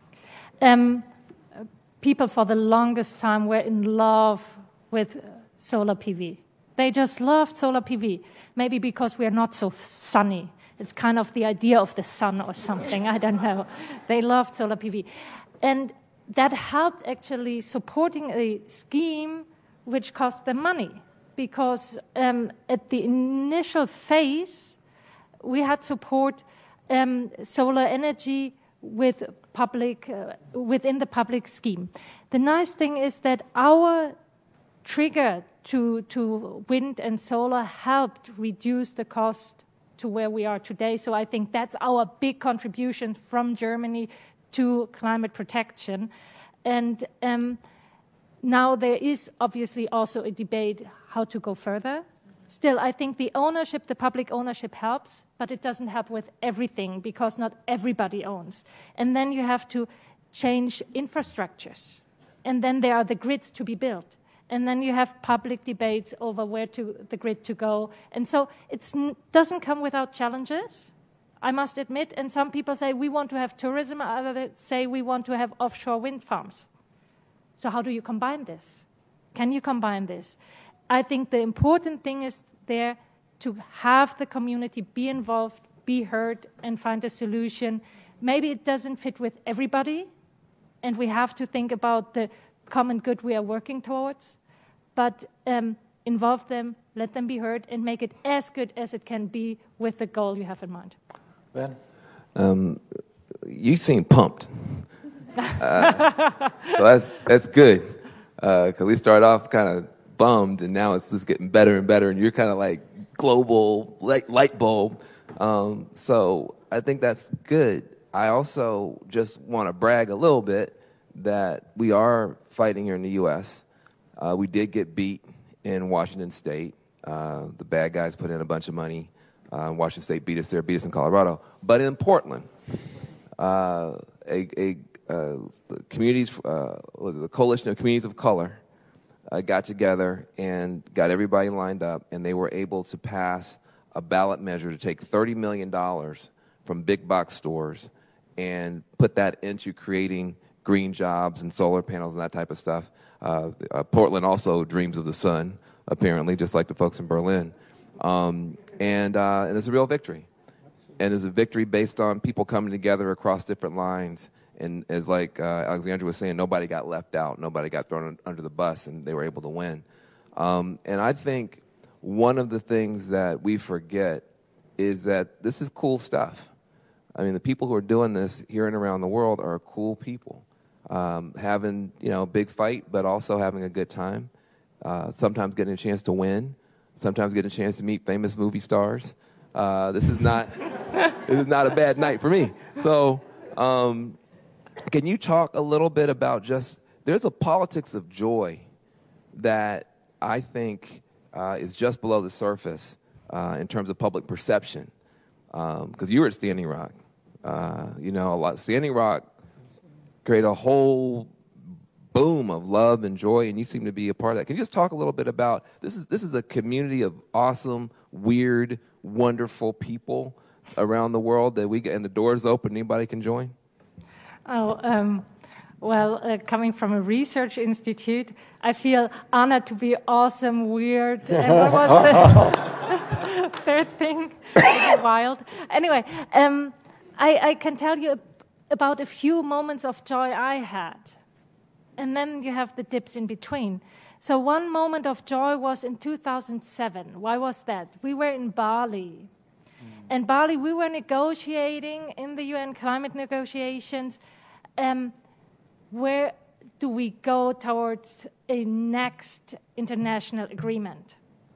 Um, people for the longest time were in love with solar P V. They just loved solar P V, maybe because we are not so sunny. It's kind of the idea of the sun or something, I don't know. They loved solar P V. And that helped actually supporting a scheme which cost them money, because um, at the initial phase, we had support um, solar energy with public uh, within the public scheme. The nice thing is that our trigger to, to wind and solar helped reduce the cost to where we are today. So I think that's our big contribution from Germany to climate protection. And um, now there is obviously also a debate how to go further. Still, I think the ownership, the public ownership helps, but it doesn't help with everything because not everybody owns. And then you have to change infrastructures. And then there are the grids to be built. And then you have public debates over where to the grid to go. And so it doesn't come without challenges, I must admit. And some people say we want to have tourism, others say we want to have offshore wind farms. So how do you combine this? Can you combine this? I think the important thing is there to have the community be involved, be heard, and find a solution. Maybe it doesn't fit with everybody, and we have to think about the common good we are working towards, but um, involve them, let them be heard, and make it as good as it can be with the goal you have in mind. Ben? Um, you seem pumped. Uh, so that's, that's good, because uh, we started off kind of bummed, and now it's just getting better and better, and you're kind of like global light, light bulb. Um, so I think that's good. I also just want to brag a little bit that we are fighting here in the U S Uh, we did get beat in Washington State. Uh, the bad guys put in a bunch of money. Uh, Washington State beat us there, beat us in Colorado. But in Portland, uh, a, a uh, communities, uh, was it the Coalition of Communities of Color, Uh, got together and got everybody lined up, and they were able to pass a ballot measure to take thirty million dollars from big box stores and put that into creating green jobs and solar panels and that type of stuff. Uh, uh, Portland also dreams of the sun, apparently, just like the folks in Berlin. Um, and, uh, and it's a real victory. And it's a victory based on people coming together across different lines. And as like uh, Alexandra was saying, nobody got left out. Nobody got thrown under the bus, and they were able to win. Um, and I think one of the things that we forget is that this is cool stuff. I mean, the people who are doing this here and around the world are cool people, um, having, you know, a big fight, but also having a good time, uh, sometimes getting a chance to win, sometimes getting a chance to meet famous movie stars. Uh, this is not this is not a bad night for me. So um, can you talk a little bit about just, there's a politics of joy that I think uh, is just below the surface uh, in terms of public perception. Because um, you were at Standing Rock. Uh, you know, a lot. Standing Rock created a whole boom of love and joy, and you seem to be a part of that. Can you just talk a little bit about, this is this is a community of awesome, weird, wonderful people around the world that we get, and the door's open, anybody can join? Oh, um, well, uh, coming from a research institute, I feel honored to be awesome, weird, and what was the third thing? Wild. Anyway, um, I, I can tell you about a few moments of joy I had. And then you have the dips in between. So one moment of joy was in two thousand seven. Why was that? We were in Bali. Mm. And Bali, we were negotiating in the U N climate negotiations. Um, where do we go towards a next international agreement?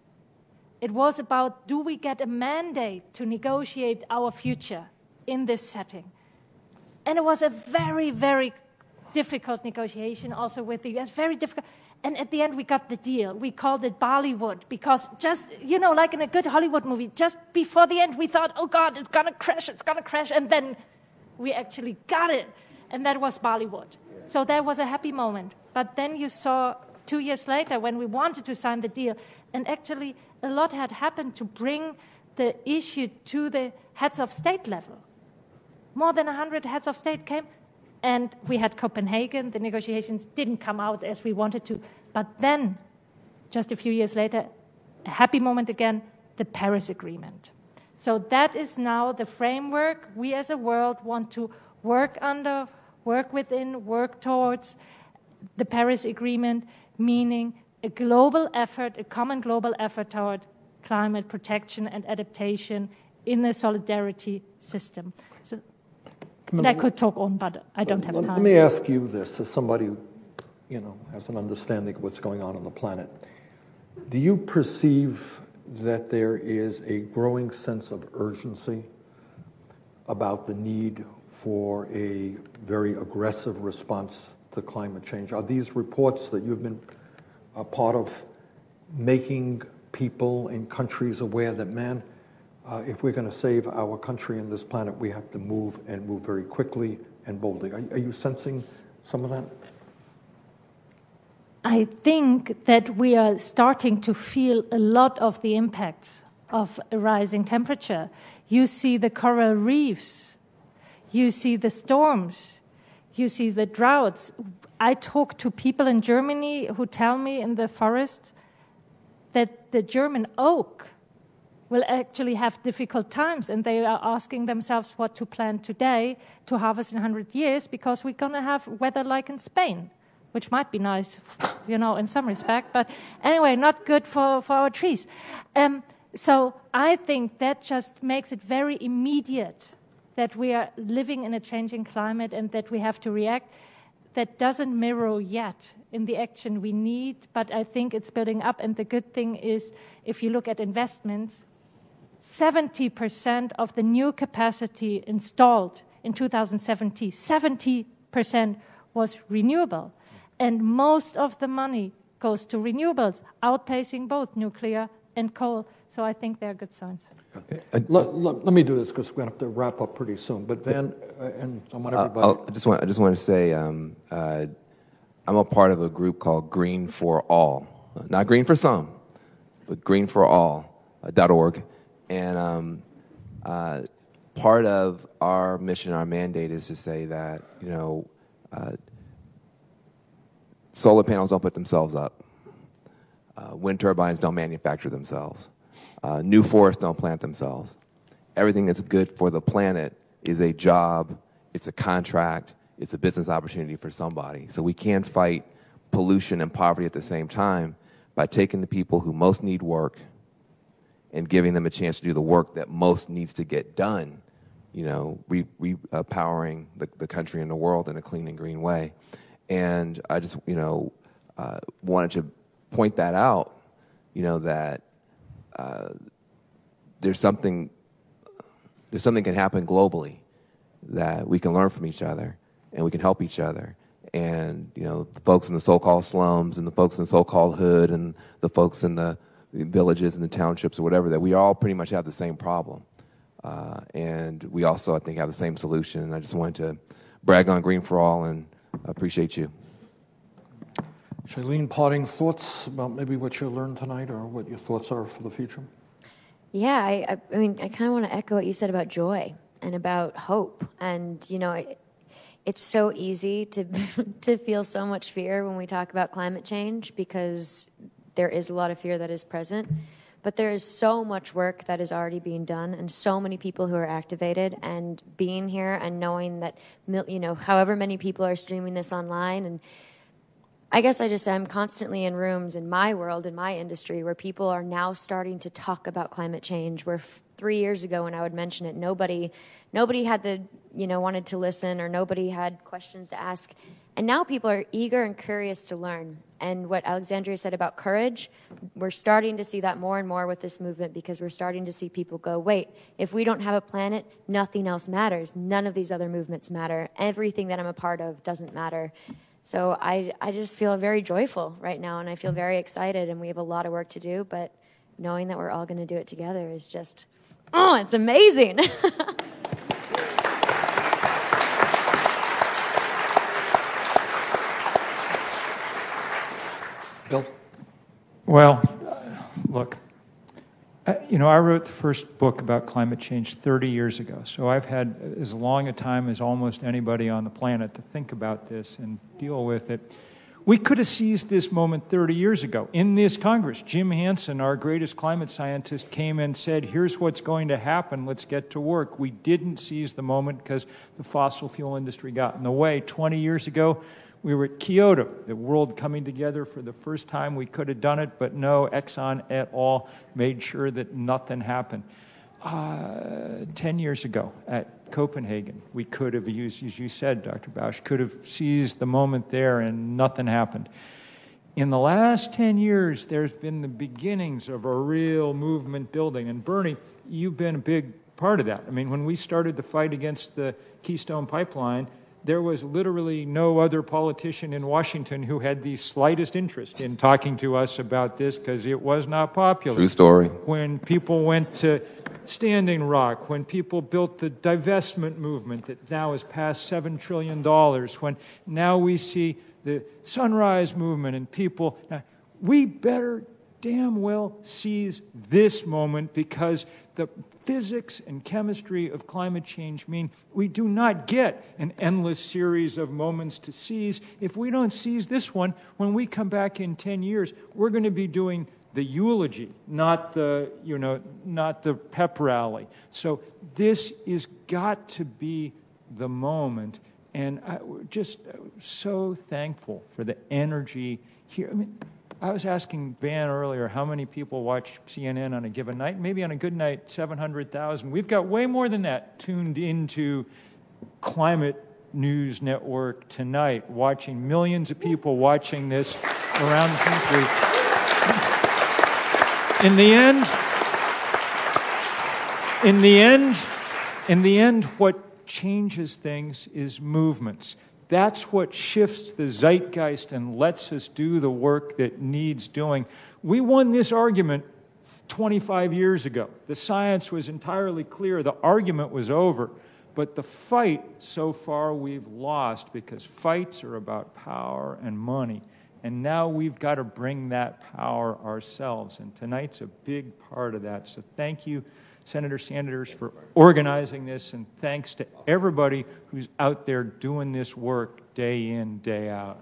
It was about, do we get a mandate to negotiate our future in this setting? And it was a very, very difficult negotiation also with the U S, very difficult. And at the end, we got the deal. We called it Bollywood because just, you know, like in a good Hollywood movie, just before the end, we thought, oh, God, it's going to crash, it's going to crash. And then we actually got it. And that was Bollywood. So that was a happy moment. But then you saw two years later when we wanted to sign the deal, and actually a lot had happened to bring the issue to the heads of state level. More than one hundred heads of state came. And we had Copenhagen. The negotiations didn't come out as we wanted to. But then, just a few years later, a happy moment again, the Paris Agreement. So that is now the framework we as a world want to work under, work within, work towards. The Paris Agreement, meaning a global effort, a common global effort toward climate protection and adaptation in a solidarity system. So, and I could talk on, but I don't have let, time. Let me ask you this, as somebody who you know, has an understanding of what's going on on the planet. Do you perceive that there is a growing sense of urgency about the need for a very aggressive response to climate change? Are these reports that you've been a part of making people in countries aware that, man, uh, if we're going to save our country and this planet, we have to move and move very quickly and boldly? Are, are you sensing some of that? I think that we are starting to feel a lot of the impacts of a rising temperature. You see the coral reefs, you see the storms, you see the droughts. I talk to people in Germany who tell me in the forests that the German oak will actually have difficult times, and they are asking themselves what to plant today to harvest in one hundred years, because we're going to have weather like in Spain, which might be nice, you know, in some respect, but anyway, not good for, for our trees. Um, so I think that just makes it very immediate that we are living in a changing climate and that we have to react. That doesn't mirror yet in the action we need, but I think it's building up. And the good thing is, if you look at investments, seventy percent of the new capacity installed in two thousand seventeen, seventy percent was renewable. And most of the money goes to renewables, outpacing both nuclear and coal. So I think they're good signs. Okay. Let, let, let me do this because we're going to have to wrap up pretty soon. But Van, uh, and I want everybody... Uh, I just want I just want to say um, uh, I'm a part of a group called Green for All. Not green for some, but green for all dot org. And um, uh, part of our mission, our mandate is to say that, you know, uh, solar panels don't put themselves up. Uh, wind turbines don't manufacture themselves. Uh, new forests don't plant themselves. Everything that's good for the planet is a job, it's a contract, it's a business opportunity for somebody. So we can't fight pollution and poverty at the same time by taking the people who most need work and giving them a chance to do the work that most needs to get done, you know, re, re, uh, powering the, the country and the world in a clean and green way. And I just, you know, uh, wanted to point that out, you know, that uh, there's something, there's something can happen globally that we can learn from each other and we can help each other. And, you know, the folks in the so-called slums and the folks in the so-called hood and the folks in the villages and the townships or whatever, that we all pretty much have the same problem. Uh, and we also, I think, have the same solution. And I just wanted to brag on Green for All and I appreciate you. Shailene, parting thoughts about maybe what you learned tonight or what your thoughts are for the future? Yeah, I, I, I mean, I kind of want to echo what you said about joy and about hope. And, you know, it, it's so easy to to feel so much fear when we talk about climate change because there is a lot of fear that is present. But there is so much work that is already being done and so many people who are activated, and being here and knowing that, you know, however many people are streaming this online. And I guess I just, I'm constantly in rooms in my world, in my industry, where people are now starting to talk about climate change, where f- three years ago when I would mention it, nobody, nobody had the, you know, wanted to listen or nobody had questions to ask. And now people are eager and curious to learn. And what Alexandria said about courage, we're starting to see that more and more with this movement because we're starting to see people go, wait, if we don't have a planet, nothing else matters. None of these other movements matter. Everything that I'm a part of doesn't matter. So I, I just feel very joyful right now, and I feel very excited, and we have a lot of work to do, but knowing that we're all going to do it together is just, oh, it's amazing. Bill? Well, look, I, you know, I wrote the first book about climate change thirty years ago, so I've had as long a time as almost anybody on the planet to think about this and deal with it. We could have seized this moment thirty years ago. In this Congress, Jim Hansen, our greatest climate scientist, came and said, here's what's going to happen, let's get to work. We didn't seize the moment because the fossil fuel industry got in the way. twenty years ago, we were at Kyoto, the world coming together for the first time. We could have done it, but no, Exxon et al. Made sure that nothing happened. uh, ten years ago at Copenhagen, we could have used, as you said, Doctor Bausch, could have seized the moment there and nothing happened. In the last ten years, there's been the beginnings of a real movement building. And Bernie, you've been a big part of that. I mean, when we started the fight against the Keystone Pipeline, there was literally no other politician in Washington who had the slightest interest in talking to us about this because it was not popular. True story. When people went to Standing Rock, when people built the divestment movement that now has passed seven trillion dollars, when now we see the Sunrise Movement and people, now, we better damn well seize this moment because the physics and chemistry of climate change mean we do not get an endless series of moments to seize. If we don't seize this one, when we come back in ten years, we're going to be doing the eulogy, not the, you know, not the pep rally. So this is got to be the moment. And I, we're just so thankful for the energy here. I mean, I was asking Van earlier how many people watch C N N on a given night. Maybe on a good night, seven hundred thousand. We've got way more than that tuned into Climate News Network tonight, watching millions of people watching this around the country. In the end, in the end, in the end, what changes things is movements. That's what shifts the zeitgeist and lets us do the work that needs doing. We won this argument twenty-five years ago. The science was entirely clear. The argument was over. But the fight, so far, we've lost because fights are about power and money. And now we've got to bring that power ourselves. And tonight's a big part of that. So thank you, Senator Sanders, for organizing this, and thanks to everybody who's out there doing this work day in, day out.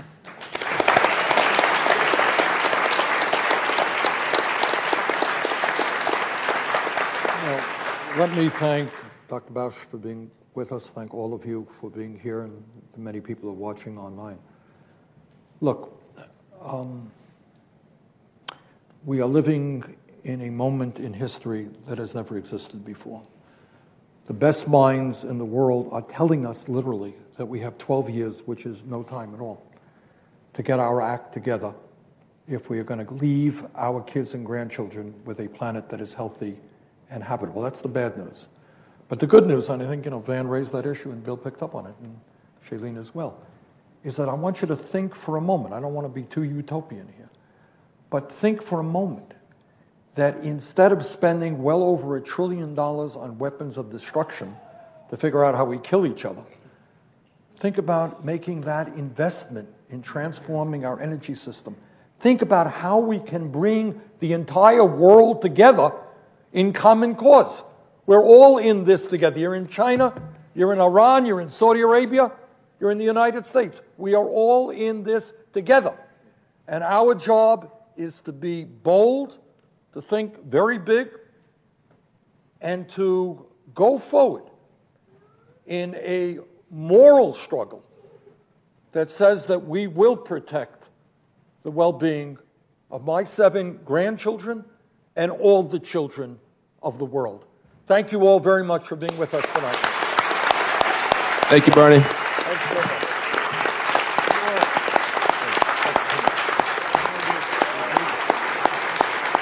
Well, let me thank Doctor Bausch for being with us, thank all of you for being here, and the many people who are watching online. Look, um, we are living in a moment in history that has never existed before. The best minds in the world are telling us literally that we have twelve years, which is no time at all, to get our act together if we are going to leave our kids and grandchildren with a planet that is healthy and habitable. That's the bad news. But the good news, and I think, you know, Van raised that issue and Bill picked up on it, and Shailene as well, is that I want you to think for a moment. I don't want to be too utopian here, but think for a moment that instead of spending well over a trillion dollars on weapons of destruction to figure out how we kill each other, think about making that investment in transforming our energy system. Think about how we can bring the entire world together in common cause. We're all in this together. You're in China, you're in Iran, you're in Saudi Arabia, you're in the United States. We are all in this together. And our job is to be bold, to think very big, and to go forward in a moral struggle that says that we will protect the well-being of my seven grandchildren and all the children of the world. Thank you all very much for being with us tonight. Thank you, Bernie. Thank you very much.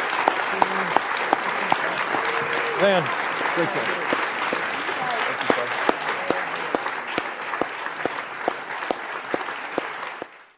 Van, take care. Thank you, sir.